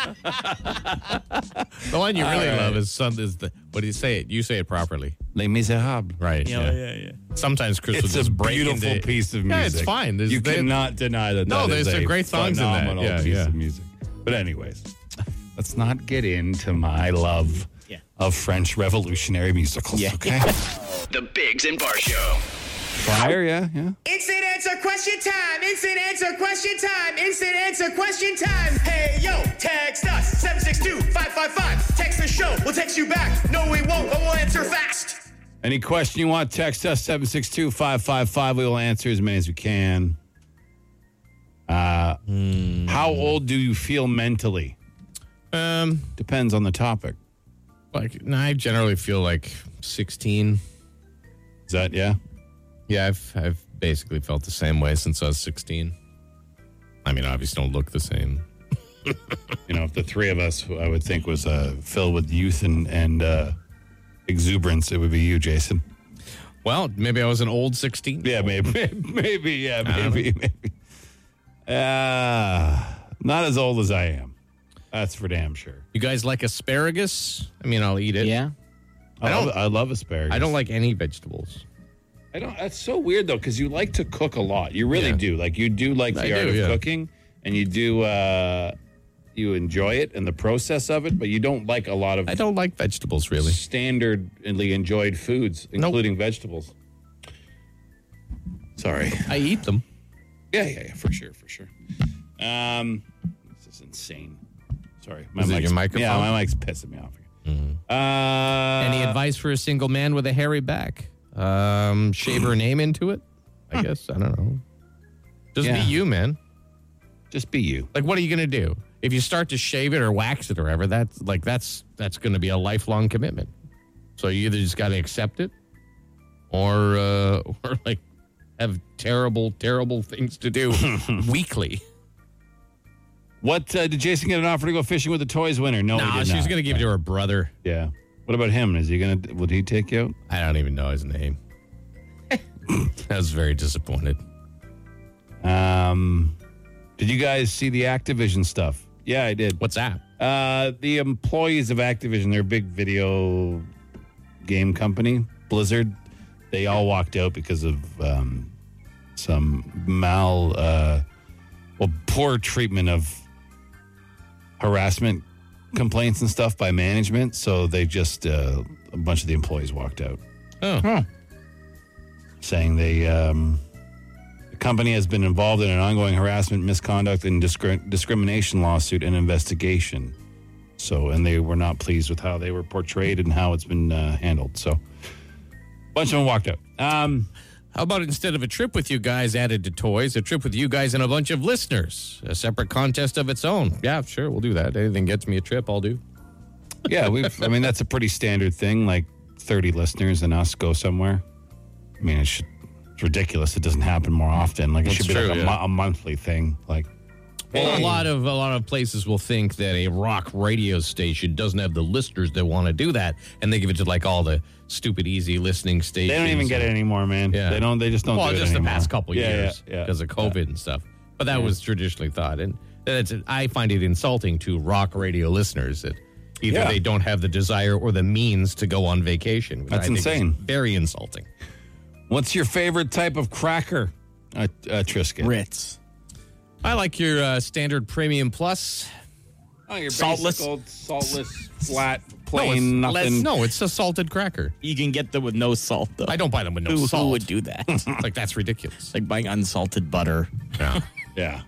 The one you really love is the. What do you say it? You say it properly. Les Miserables. Right. Yeah. Sometimes Chris would It's just a break beautiful into, piece of music. Yeah, it's fine. You cannot deny that. No, that there's is some great songs in that. phenomenal Yeah, piece yeah. of music. But anyways, let's not get into my love of French revolutionary musicals. Yeah. Okay. The Biggs and Bar Show. Fire, yeah. Instant answer question time. Instant answer question time. Instant answer question time. Hey, yo, text us 762-555. Text the show. We'll text you back. No, we won't, but we'll answer fast. Any question you want, text us 762-555. We will answer as many as we can. How old do you feel mentally? Depends on the topic. I generally feel like 16. Is that, yeah? Yeah, I've basically felt the same way since I was 16. I mean, obviously don't look the same. You know, if the three of us, I would think, was filled with youth and exuberance, it would be you, Jason. Well, maybe I was an old 16. Yeah, maybe. Not as old as I am. That's for damn sure. You guys like asparagus? I mean, I'll eat it. Yeah. I love asparagus. I don't like any vegetables. I don't. That's so weird though, because you like to cook a lot. You really do. Like you do like the art of cooking, and you do. You enjoy it and the process of it, but you don't like a lot of. I don't like vegetables really. Standardly enjoyed foods, including vegetables. Sorry, I eat them. Yeah, for sure. This is insane. Sorry, Is it your microphone? Yeah, my mic's pissing me off. Any advice for a single man with a hairy back? Shave her name into it? I guess. I don't know. Just be you, man. Just be you. Like, what are you going to do? If you start to shave it or wax it or whatever, that's going to be a lifelong commitment. So you either just got to accept it or like have terrible, terrible things to do weekly. What did Jason get an offer to go fishing with the toys winner? No, he did she was not. going to give it to her brother. Yeah. What about him? Would he take you out? I don't even know his name. I was very disappointed. Did you guys see the Activision stuff? Yeah, I did. What's that? The employees of Activision, they're a big video game company, Blizzard. They all walked out because of some poor treatment of harassment complaints and stuff by management. So they just, a bunch of the employees walked out. Oh. Saying the company has been involved in an ongoing harassment, misconduct, and discrimination lawsuit and investigation. And they were not pleased with how they were portrayed and how it's been handled. So, a bunch of them walked out. How about instead of a trip with you guys added to toys, a trip with you guys and a bunch of listeners, a separate contest of its own? Yeah, sure, we'll do that. Anything gets me a trip, I'll do. Yeah, that's a pretty standard thing. Like 30 listeners and us go somewhere. I mean, it's ridiculous. It doesn't happen more often. Like it should be like a monthly thing. Like, well, a lot of places will think that a rock radio station doesn't have the listeners that want to do that, and they give it to like all the stupid easy listening stations. They don't even get it anymore, man. Yeah. They just don't. Well, do it just anymore. the past couple years Yeah. because of COVID and stuff. But that was traditionally thought, and I find it insulting to rock radio listeners that either they don't have the desire or the means to go on vacation. Which That's I think insane. is very insulting. What's your favorite type of cracker, Trisket? Ritz. I like your standard premium plus. Oh, your Saltless? basic old saltless, flat, plain, nothing. No, it's a salted cracker. You can get them with no salt, though. I don't buy them with no salt. Who would do that? Like, that's ridiculous. Like buying unsalted butter. Yeah. Yeah.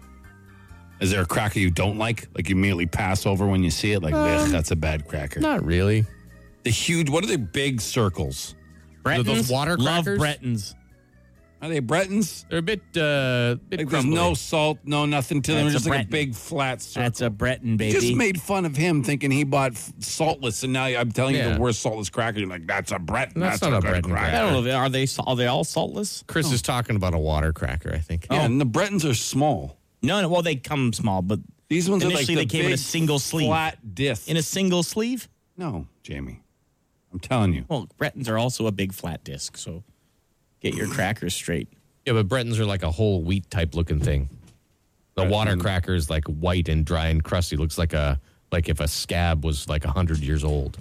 Is there a cracker you don't like? Like you immediately pass over when you see it? Like, "Ugh, that's a bad cracker. Not really. The huge, what are they big circles? Are those water Love crackers? Bretons. Are they Bretons? They're a bit Like there's crumbly. no salt, no nothing to them. That's They're just a like a Breton. big flat circle. That's a Breton, baby. Just made fun of him thinking he bought saltless, and now I'm telling you Yeah. the worst saltless cracker. You're like, that's a Breton. That's That's not a good Breton cracker. I don't know. Are they all saltless? Chris is talking about a water cracker, I think. Yeah, and the Bretons are small. No. Well, they come small, but These ones initially are like they came in a big, single sleeve. flat disc. In a single sleeve? No, Jamie. I'm telling you. Well, Bretons are also a big flat disc, so get your crackers straight. Yeah, but Bretons are like a whole wheat type looking thing. The water cracker is like white and dry and crusty. Looks like if a scab was like 100 years old.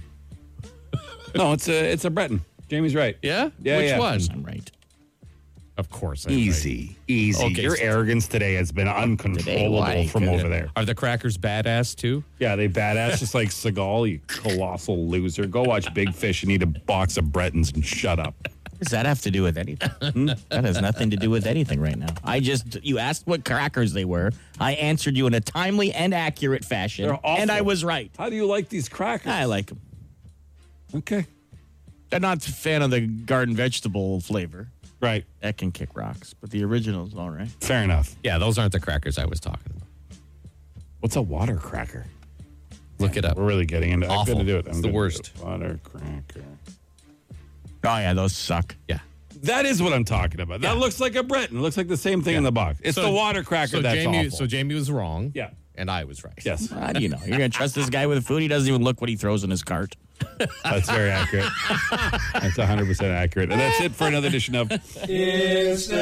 No, it's a Breton. Jamie's right. Yeah? Yeah, Which yeah. one? I'm right. Of course. I'm Easy. Okay, Your so- arrogance today has been uncontrollable like, from over there. Are the crackers badass too? Yeah, they badass, just like Seagal, you colossal loser. Go watch Big Fish and eat a box of Bretons and shut up. What does that have to do with anything? That has nothing to do with anything right now. You asked what crackers they were. I answered you in a timely and accurate fashion. They're awful. And I was right. How do you like these crackers? I like them. Okay. I'm not a fan of the garden vegetable flavor. Right. That can kick rocks, but the original's all right. Fair enough. Yeah, those aren't the crackers I was talking about. What's a water cracker? Look it up. We're really getting into it. I'm Awful. going to do it. It's I'm the gonna worst. do it. Water cracker. Oh, yeah, those suck. Yeah. That is what I'm talking about. That looks like a Breton. It looks like the same thing in the box. It's the water cracker that's awful. So Jamie was wrong. Yeah. And I was right. Yes. How do you know? You're going to trust this guy with food? He doesn't even look what he throws in his cart. That's very accurate. That's 100% accurate. And that's it for another edition of Instant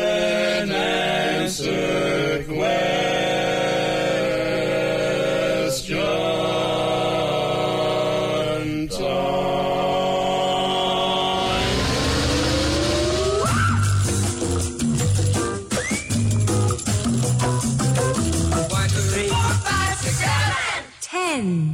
Answer Question Time. One, two, three, four, five, six, seven, 10.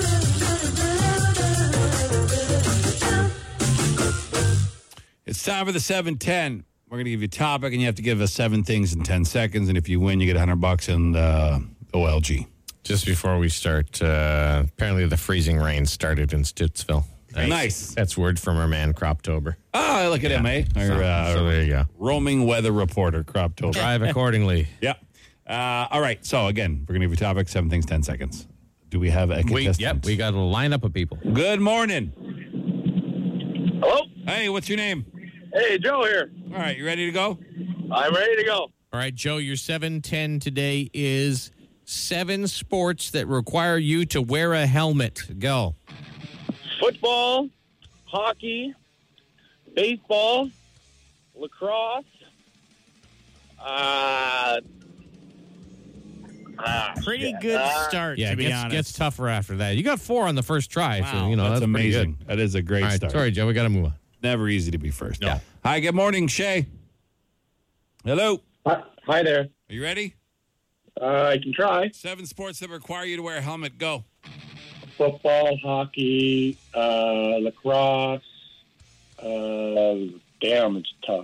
It's time for the 710. We're going to give you a topic, and you have to give us 7 things in 10 seconds. And if you win, you get $100 in OLG. Just before we start, apparently the freezing rain started in Stittsville. Nice. That's word from our man, Croptober. Oh, look at him, eh? Our, So there you go. roaming weather reporter, Croptober. Drive accordingly. Yeah. All right. So, again, we're going to give you a topic, 7 things, 10 seconds. Do we have a contestant? We got a lineup of people. Good morning. Hello? Hey, what's your name? Hey, Joe here. All right. You ready to go? I'm ready to go. All right, Joe, your 710 today is 7 sports that require you to wear a helmet. Go. Football, hockey, baseball, lacrosse, Pretty good start, Yeah, to be it honest. gets tougher after that. You got 4 on the first try, so Wow. that's pretty amazing. good. That is a great All right, start. sorry, Joe. We got to move on. Never easy to be first. No. Hi, good morning, Shay. Hello. Hi there. Are you ready? I can try. 7 sports that require you to wear a helmet. Go. Football, hockey, lacrosse. Damn, it's tough.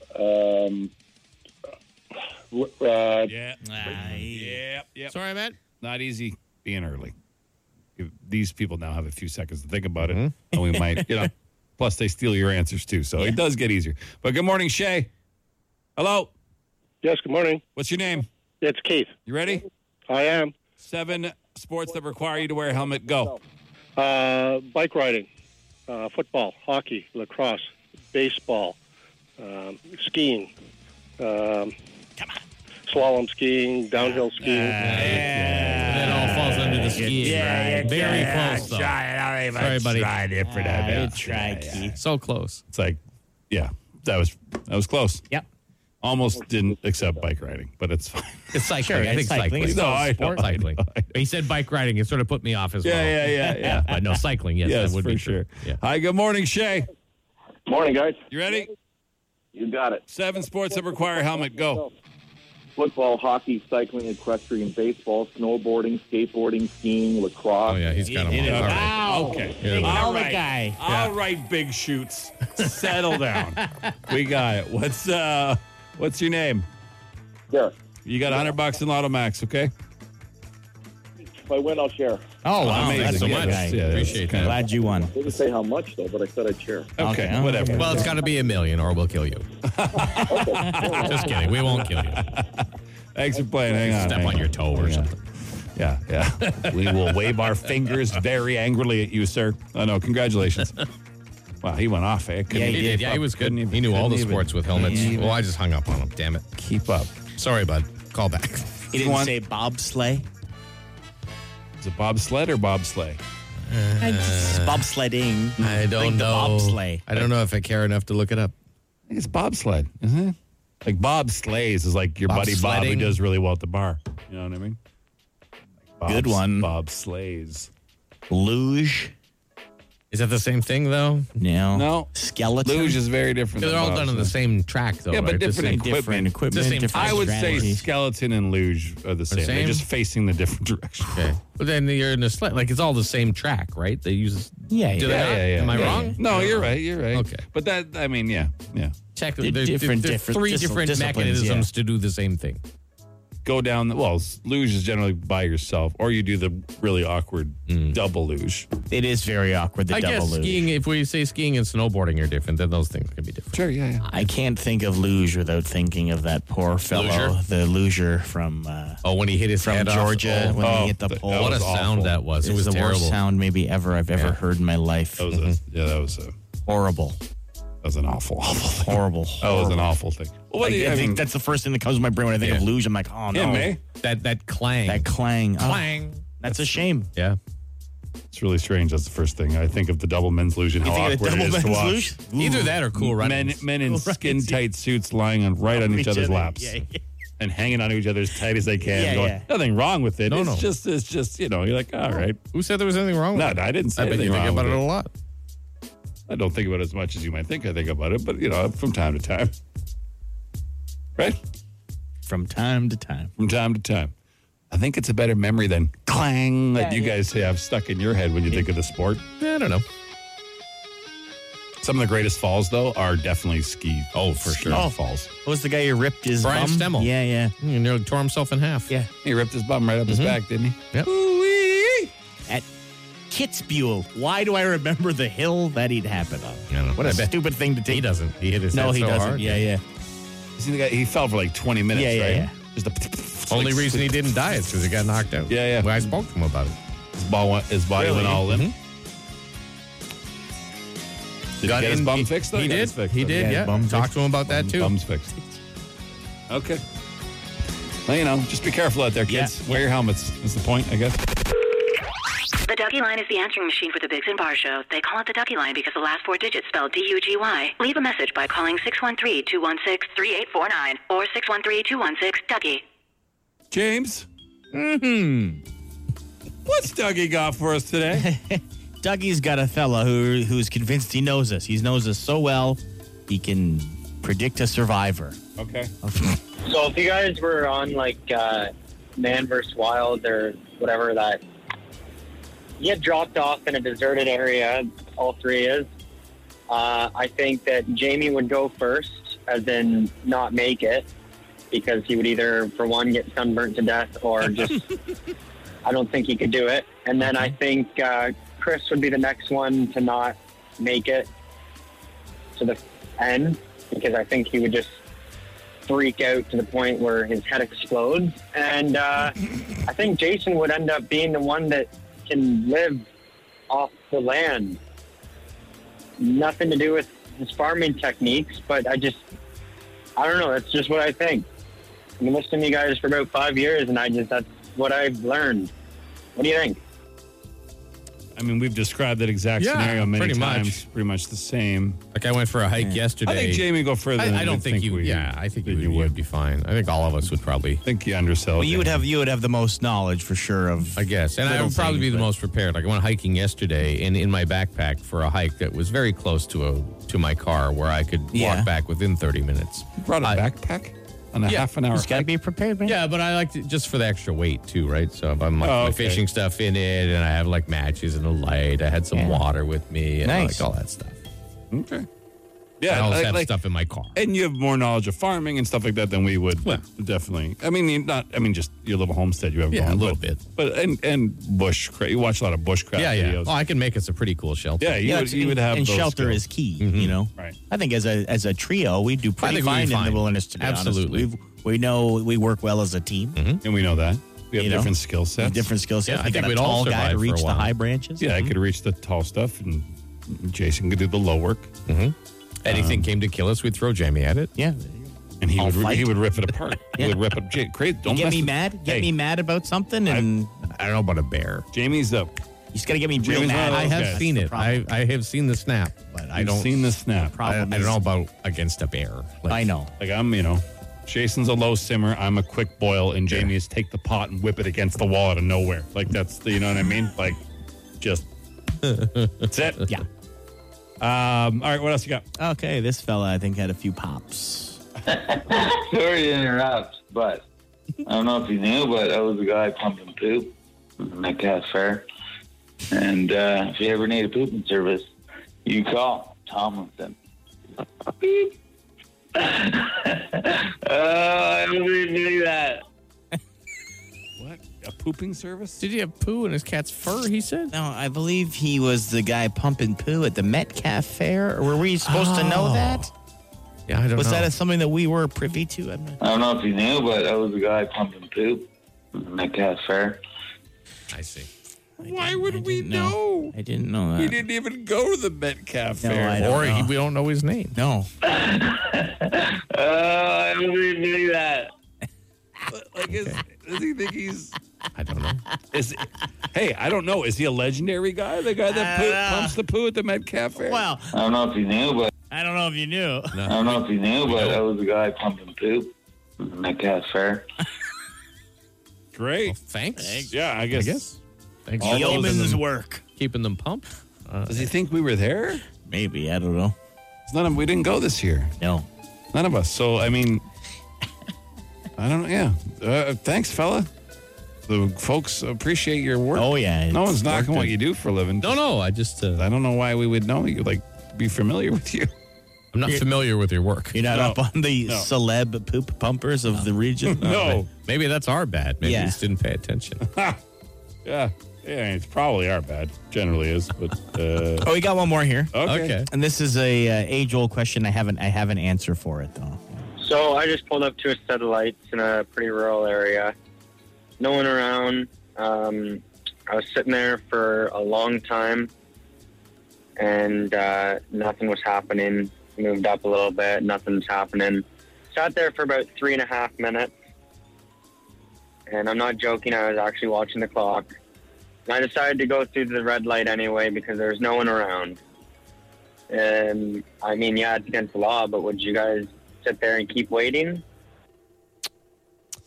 Yeah. Yep. Sorry, Matt. Not easy being early. These people now have a few seconds to think about it, and we might, plus they steal your answers too, so it does get easier. But good morning, Shay. Hello. Yes, good morning. What's your name? It's Keith. You ready? I am. 7 sports that require you to wear a helmet. Go. Bike riding, football, hockey, lacrosse, baseball, skiing, slalom skiing, downhill skiing. That all falls under the skiing. Yeah, Very close, though. Sorry, buddy. I tried, Keith. So close. It's like, that was close. Yep. Almost didn't accept bike riding, but it's fine. It's cycling. Sure, I think it's cycling. cycling. No, I know. Cycling. He said bike riding. It sort of put me off as well. Yeah. But no, cycling, yes, Yes, that would for be sure. Yeah. Hi, good morning, Shay. Morning, guys. You ready? You got it. 7 sports that require a helmet. Go. Football, hockey, cycling, equestrian, baseball, snowboarding, skateboarding, skiing, lacrosse. Oh, yeah, he's got them all. All right. Wow. Okay. Yeah, All right. the guy. All right, big shoots. Settle down. We got it. What's your name? Derek. You got $100 in Lotto Max, okay? If I win, I'll share. Oh, wow. amazing. Thanks so Yeah, much. that's- yeah, Appreciate that. Glad you won. Didn't say how much, though, but I said I'd share. Okay, Okay. whatever. Well, it's got to be $1 million or we'll kill you. Just kidding. We won't kill you. Thanks for playing. Hang on. Step hang on your toe or Hang on. something. Yeah. We will wave our fingers very angrily at you, sir. Oh, no, congratulations. Wow, he went off, eh? Yeah, he did. Yeah, he was good. He knew all the sports with helmets. Well, I just hung up on him. Damn it. Keep up. Sorry, bud. Call back. He didn't say bobsleigh. Is it bobsled or bobsleigh? Bobsledding. I don't Like the know. bobsleigh. I don't know if I care enough to look it up. I think it's bobsled, isn't it? Like Bob Slays is like your buddy Bob who Bobsledding? does really well at the bar. You know what I mean? Good one. Bob Slays. Luge. Is that the same thing, though? No. No. Skeleton. Luge is very different. They're than all done on the bobsled. same track, though. Yeah, but right? The different same- equipment. equipment. It's the same different I would say strategy. skeleton and luge are the same. They're same? just facing the different direction. Okay. But then you're in a sled. Like, it's all the same track, right? They use. Yeah, Do yeah. they not? Am I yeah. wrong? No, you're right. You're right. Okay. But that, I mean, yeah. Technically, They're there's different three different disciplines, mechanisms to do the same thing. Go down luge is generally by yourself, or you do the really awkward double luge. It is very awkward, the I double guess luge. skiing, if we say skiing and snowboarding are different, then those things can be different. Sure, yeah. I can't think of luge without thinking of that poor fellow, Luger? the luger from Oh, when he hit his from head off. Georgia Oh, when he hit the that pole. was what a awful. sound that was. It It's was the terrible. worst sound maybe I've ever heard in my life. That was Horrible. an awful thing. Horrible. That was an awful thing. Well, I think that's the first thing that comes to my brain when I think of luge. I'm like, oh no. him, eh? That clang. That clang. Oh, clang. that's a shame. Yeah. It's really strange. That's the first thing I think of the double men's luge and how think of the awkward it double is to men's watch. luge? Either that or cool running. Men in skin tight suits lying on each other's laps. Yeah, yeah. And hanging onto each other as tight as they can. Yeah, going, yeah. Nothing wrong with it. No, it's no. just you're like, all right. Who said there was anything wrong with it? No, I didn't say I bet anything you think wrong about with it a lot. I don't think about it as much as you might think I think about it, but from time to time. Right? From time to time. From time to time. I think it's a better memory than clang that you guys have stuck in your head when you think of the sport. I don't know. Some of the greatest falls, though, are definitely ski. Oh, for sure. Falls. What was the guy who ripped his Brian bum? Stemmel. Yeah, yeah. He nearly tore himself in half. Yeah. He ripped his bum right up his back, didn't he? Yep. At Kitzbühel. Why do I remember the hill that he'd happened on? I don't know. What I a bet stupid thing to take. He doesn't. He hit his No, head he so doesn't. hard. Yeah, yeah. You see the guy? He fell for like 20 minutes, Yeah, yeah, right? yeah. Just the Only reason he didn't die is because he got knocked out. Yeah, yeah. Well, I spoke to him about it. his body went all in. Did Got he get his in- bum fixed, though? He got did. his fixed, He though. did, yeah. bum Talk to him about that, too. Bum's fixed. Okay. Well, just be careful out there, kids. Yeah. Wear your helmets. That's the point, I guess. The Ducky Line is the answering machine for the Biggs and Barr Show. They call it the Ducky Line because the last 4 digits spell D-U-G-Y. Leave a message by calling 613-216-3849 or 613-216-DUCKY. James, What's Dougie got for us today? Dougie's got a fella who's convinced he knows us. He knows us so well, he can predict a survivor. Okay. So if you guys were on like Man vs. Wild or whatever that, you get dropped off in a deserted area, all three is, I think that Jamie would go first, as in not make it, because he would either, for one, get sunburnt to death or just, I don't think he could do it. And then I think Chris would be the next one to not make it to the end, because I think he would just freak out to the point where his head explodes. And I think Jason would end up being the one that can live off the land. Nothing to do with his farming techniques, but I don't know. That's just what I think. I've been listening to you guys for about 5 years, and that's what I've learned. What do you think? I mean, we've described that exact scenario many pretty times. much. Pretty much the same. Like I went for a hike yesterday. I think Jamie would go further. I don't think you. Yeah, I think you would be fine. I think all of us would probably. I think you undersell. Well, you would have the most knowledge for sure of. I guess, and I would probably be the most prepared. Like I went hiking yesterday, and in my backpack for a hike that was very close to my car, where I could walk back within 30 minutes. You brought a backpack on a half an hour. Just gotta be prepared, man. Yeah, but I like to, just for the extra weight too, right? So if I'm like my fishing stuff in it, and I have like matches and a light. I had some water with me, and Nice. like all that stuff. Okay. I Yeah, always have stuff in my car. And you have more knowledge of farming and stuff like that than we would. Well. Definitely. I mean, just your little homestead you have Yeah, going. a little bit. But and bushcraft. You watch a lot of bushcraft videos. Oh, I can make us a pretty cool shelter. Yeah, you would have and those shelter skills. is key. You know, Right. I think as a trio, we do pretty think we'd be fine in the fine. wilderness. To be Absolutely. honest. We know we work well as a team. And we know that. We have You know? different skill sets. Different skill sets. Yeah, I We think got a we'd all tall guy survive to for a reach the while. high branches. Yeah, I could reach the tall stuff, and Jason could do the low work. Anything came to kill us, we'd throw Jamie at it. Yeah. And he I'll would fight. he would rip it apart. He would rip it. Crazy. Don't Get mess me with- mad. Get Hey, me mad about something, and I don't know about a bear. Jamie's up. you just got to get me real Jamie's mad. one I of those have guys. seen That's it. the problem. I have seen the snap, but I I've don't. seen the snap. I don't know about against a bear. Like, I know. Like I'm, Jason's a low simmer. I'm a quick boil, and Jamie is take the pot and whip it against the wall out of nowhere. Like that's the, you know what I mean? Like, just that's it. Yeah. All right, what else you got? Okay, this fella I think had a few pops. Sorry to interrupt, but I don't know if you knew, but I was the guy pumping poop at the Metcalf Fair. And if you ever need a pooping service, you call Tomlinson. Beep. I don't even do that. What? A pooping service? Did he have poo in his cat's fur? He said. No, I believe he was the guy pumping poo at the Metcalf Fair. Or were we supposed to know that? Yeah, I don't Was know. that something that we were privy to? I don't know if you knew, but I was the guy pumping poop at the Metcalf Fair. I see. Why would we know? I didn't know that. He didn't even go to the Metcalf No, Fair. I don't know. We don't know his name. No. I don't even do that. Like, does he think he's? I don't know. Hey, I don't know. Is he a legendary guy? The guy that pumps the poo at the Metcalf Fair? Well, I don't know if you knew, but I don't know if you knew. I don't know if you knew, but I was the guy pumping poop at the Metcalf Fair. Great. Well, thanks. Yeah, I guess. Thanks All for those keeping Yeoman's them, work. keeping them pumped. Does he think we were there? Maybe. I don't know. It's none of. We didn't go this year. No. None of us. So I mean, I don't know. Yeah. Thanks, fella. The folks appreciate your work. Oh, yeah. No one's knocking worked what it. you do for a living. No. I just. I don't know why we would know you. Like, be familiar with you. I'm not familiar with your work. You're not No. up on the No. celeb poop pumpers of the region? No. Maybe that's our bad. Maybe Yeah. we just didn't pay attention. Yeah. Yeah. It's probably our bad. Generally is, but. Oh, we got one more here. Okay. And this is a age-old question. I have an answer for it, though. So I just pulled up to a set of lights in a pretty rural area. No one around. I was sitting there for a long time, and nothing was happening. Moved up a little bit, nothing's happening. Sat there for about 3.5 minutes, and I'm not joking, I was actually watching the clock. And I decided to go through the red light anyway because there was no one around. And, I mean, yeah, it's against the law, but would you guys sit there and keep waiting?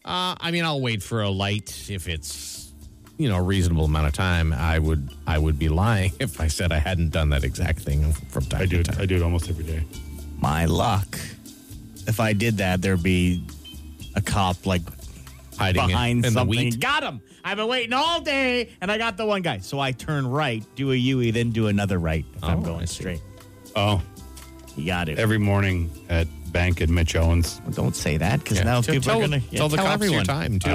I mean, I'll wait for a light if it's, a reasonable amount of time. I would be lying if I said I hadn't done that exact thing from time to time. I do it almost every day. My luck. If I did that, there'd be a cop like hiding behind in something. the wheat. Got him. I've been waiting all day, and I got the one guy. So I turn right, do a U-E, then do another right if I'm going straight. Oh. You got it. Every morning at Bank at Mitch Owens. Well, don't say that, because now people are going to tell the cops everyone. your time, too.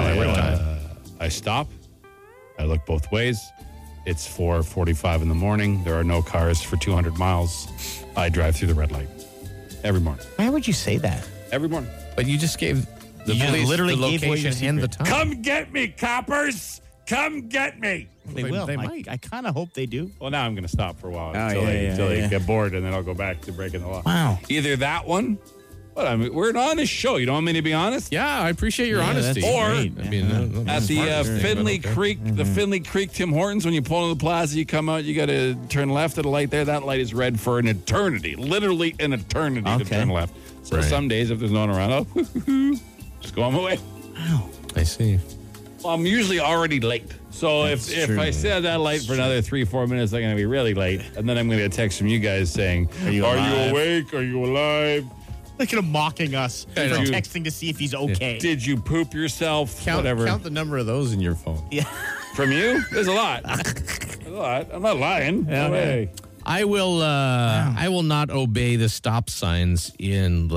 I stop. I look both ways. It's 4:45 in the morning. There are no cars for 200 miles. I drive through the red light. Every morning. Why would you say that? Every morning. But you just gave the police literally the gave away your location and the secret. time. Come get me, coppers! Come get me! They will. They might. I kind of hope they do. Well, now I'm going to stop for a while Oh, until yeah, they yeah. get bored, and then I'll go back to breaking the law. Wow. Either that one. But I mean, we're an honest show. You don't want me to be honest? Yeah, I appreciate your honesty. that's Or great. I mean, at the Finley Creek, the Finley Creek Tim Hortons, when you pull into the plaza, you come out, you got to turn left at a light there. That light is red for an eternity, literally an eternity to Okay. turn left. So some days, if there's no one around, just go on my way. Wow. I see. Well, I'm usually already late. So if true. I stay at that light for another 3-4 minutes, I'm going to be really late. And then I'm going to get a text from you guys saying, Are you awake? Are you alive? Look at him mocking us. I For know. texting to see if he's okay. Did you poop yourself? Count Whatever. the number of those in your phone. Yeah. From you? There's a lot. There's a lot. I'm not lying. Yeah, No way. I will not obey the stop signs in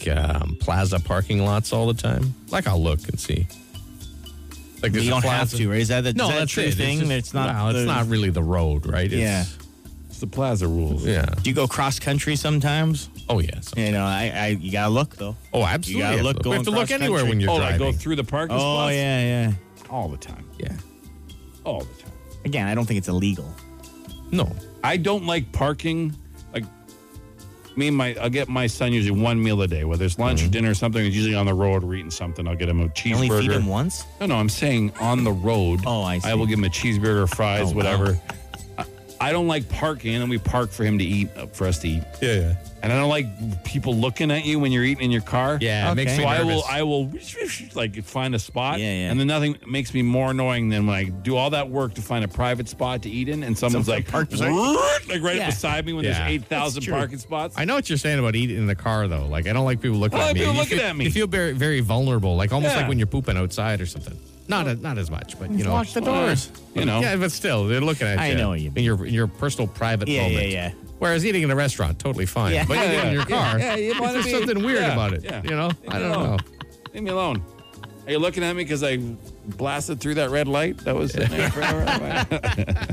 plaza parking lots all the time. Like I'll look and see. Like there's You a don't have plaza- to, right? Is that a that's true it. thing? It's not. No, it's not really the road, right? Yeah. It's the plaza rules. Yeah. Do you go cross country sometimes? Oh yes. You know, you gotta look though. Oh, absolutely. You gotta look. We have to going look anywhere cross-country. when you're Oh, driving. like go through the parking Oh spots? yeah. All the time. Yeah. All the time. Again, I don't think it's illegal. No. I don't like parking. Like, I'll get my son usually one meal a day, whether it's lunch or dinner or something. It's usually on the road. We're eating something. I'll get him a cheeseburger. You only feed him once? No, I'm saying on the road. Oh, I see. I will give him a cheeseburger, fries, Oh, whatever. I don't like parking, and we park for him to eat, for us to eat. Yeah. And I don't like people looking at you when you're eating in your car. Yeah, it makes me So nervous. I will like find a spot. Yeah. And then nothing makes me more annoying than when I do all that work to find a private spot to eat in, and someone's like parked beside- right Yeah. beside me when Yeah. there's 8,000 That's true. parking spots. I know what you're saying about eating in the car, though. Like, I don't like people looking I at like me. people You looking feel- at me. You feel very, very vulnerable, like almost Yeah. like when you're pooping outside or something. Not as much, but you know. Lock the doors. You know. Yeah, but still, they're looking at you. I know what you mean. In your personal private Yeah, moment. yeah. Whereas eating in a restaurant, totally fine. Yeah. But eating in your car, you wanna there's be- something weird yeah, about it. yeah. You know, Leave I me don't alone. know. Leave me alone. Are you looking at me because I blasted through that red light that was sitting there forever?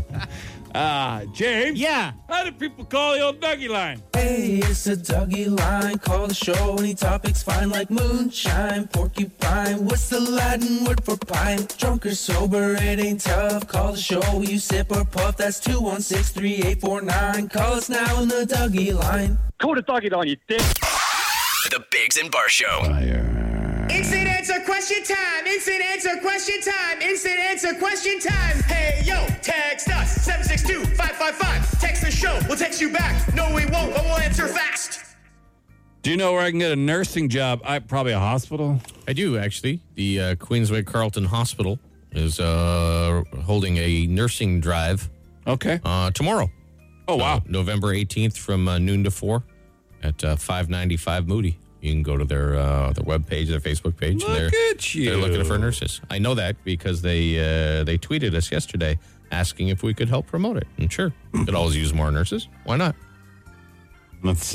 James? Yeah. How do people call the old Dougie line? Hey, it's a Dougie line. Call the show. Any topics fine like moonshine, porcupine. What's the Latin word for pine? Drunk or sober, it ain't tough. Call the show. You sip or puff. That's 216-3849. Call us now on the Dougie line. Call the Dougie line, you dick. The Biggs and Bar Show. Instant answer question time. Instant answer question time. Instant answer question time. Hey, yo, text us 762-555. Text the show. We'll text you back. No, we won't, but we'll answer fast. Do you know where I can get a nursing job? Probably a hospital. I do, actually. The Queensway Carleton Hospital is holding a nursing drive Okay. tomorrow. Oh, wow. November 18th from noon to 4 at 595 Moody. You can go to their webpage, their Facebook page. Look and at you. They're looking for nurses. I know that because they tweeted us yesterday asking if we could help promote it. And sure, could always use more nurses. Why not? It's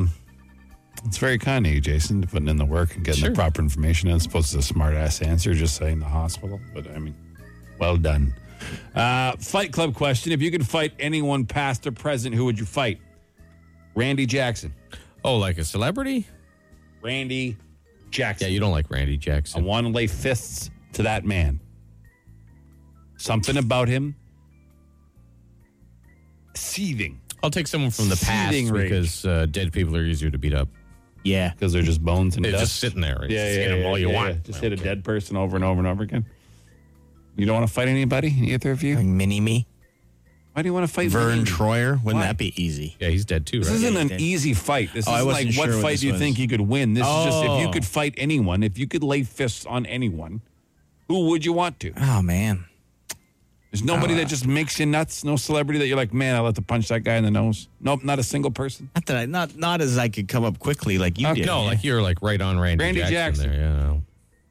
very kind of you, Jason, to putting in the work and getting Sure. the proper information. It's supposed to be a smart-ass answer, just saying the hospital. But, I mean, well done. Fight Club question. If you could fight anyone past or present, who would you fight? Randy Jackson. Oh, like a celebrity? Randy Jackson. Yeah, you don't like Randy I Jackson. want to lay fists to that man. Something about him. Seething. I'll take someone from the past Seething rage. because dead people are easier to beat up. Yeah. Because they're just bones and They're dust. just sitting there. Yeah, Just hit them all you want. Just hit a dead person over and over and over again. You don't want to fight anybody, either of you? Like mini me. Why do you want to fight Vern me? Troyer? Wouldn't Why? that be easy? Yeah, he's dead too, This right? isn't Yeah, an he did. easy fight. This Oh, I is wasn't like, what sure what fight this do you was. think you could win? This is just, if you Oh. could fight anyone, if you could lay fists on anyone, who would you want to? Oh, man. There's nobody that just makes you nuts. No celebrity that you're like, man, I'll have to punch that guy in the nose. Nope, not a single person. Not that not as I could come up quickly like you did. No, like you're like right on Randy Jackson. There, you know.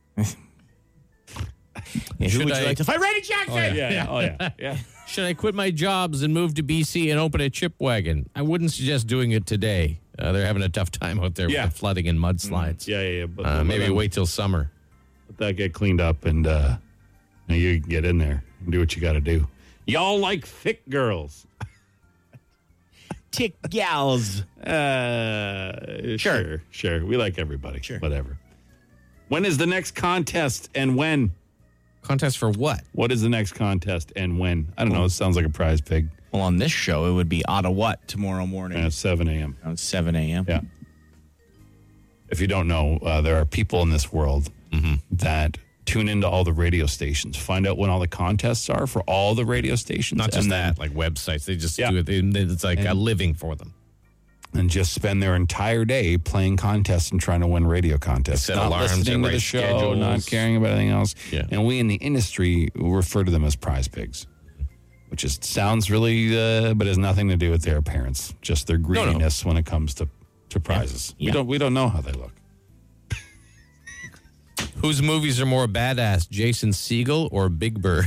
Yeah, who Should would you I- like to fight? Randy Jackson! Oh, yeah. Should I quit my jobs and move to BC and open a chip wagon? I wouldn't suggest doing it today. They're having a tough time out there with the flooding and mudslides. Yeah. But Maybe wait till summer. Let that get cleaned up and you can get in there and do what you got to do. Y'all like thick girls. Tick gals. Sure. We like everybody. Sure. Whatever. When is the next contest and when? Contest for what? What is the next contest and when? I don't know. It sounds like a prize pig. Well, on this show, it would be Ottawa tomorrow morning. At 7 a.m. Around 7 a.m. Yeah. If you don't know, there are people in this world that tune into all the radio stations, find out when all the contests are for all the radio stations. Not just and that, then- like websites. They just do it. It's like a living for them. and just spend their entire day playing contests and trying to win radio contests. Set Not alarms, listening they to the write show, schedules. not caring about anything else. Yeah. And we in the industry refer to them as prize pigs, which just sounds really, but has nothing to do with their appearance, just their greediness when it comes to prizes. Yeah. We don't know how they look. Whose movies are more badass, Jason Segel or Big Bird?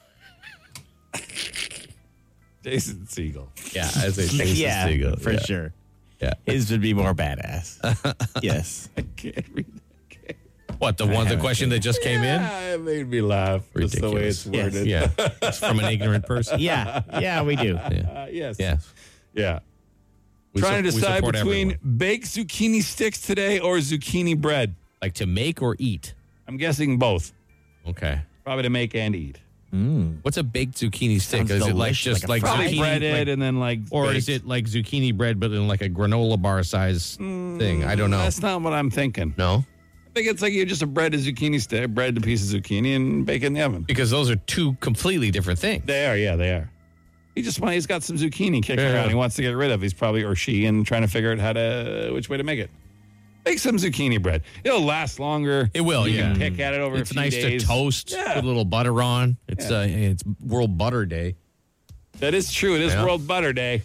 Jason Segel. Yeah, I say Jason Segel. for Yeah. sure. Yeah. His would be more badass. Yes. I can't read that. What, the question that just came in? Yeah, it made me laugh. Just the way it's Ridiculous. worded. Yeah. It's from an ignorant person. Yeah, we do. Yes. Yeah. Yeah. We Trying to we decide support between everyone. baked zucchini sticks today or zucchini bread. Like to make or eat? I'm guessing both. Okay. Probably to make and eat. What's a baked zucchini stick? Sounds is it like delicious, just like like, a fried- Probably zucchini, breaded like- and then like or baked. is it like zucchini bread but in like a granola bar size thing? I don't know. That's not what I'm thinking. No, I think it's like you just a bread a zucchini stick, bread a piece of zucchini and bake it in the oven. because those are two completely different things. They are, yeah, they are. He's got some zucchini kicking Yeah. around. He wants to get rid of. He's probably, or she, and trying to figure out which way to make it. Make some zucchini bread. It'll last longer. It will. You Yeah, can pick at it over It's a few nice days. to toast. Yeah. Put a little butter on. It's World Butter Day. That is true. It is Yeah. World Butter Day.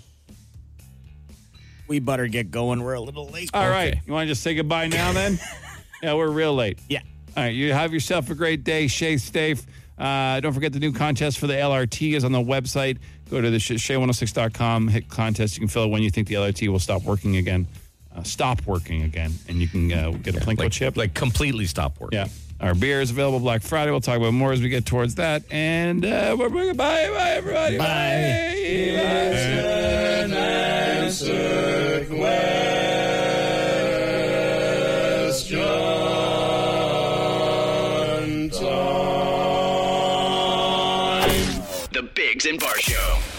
We better get going. We're a little late. All right. You want to just say goodbye now then? Yeah, we're real late. Yeah. All right. You have yourself a great day. Stay safe. Don't forget the new contest for the LRT is on the website. Go to the Shay106.com, hit contest. You can fill it when you think the LRT will stop working again. And you can get a Plinko chip. Like completely stop working. Yeah. Our beer is available Black Friday. We'll talk about more as we get towards that. And we're bye, bye, everybody. Bye. The Biggs and Bar Show.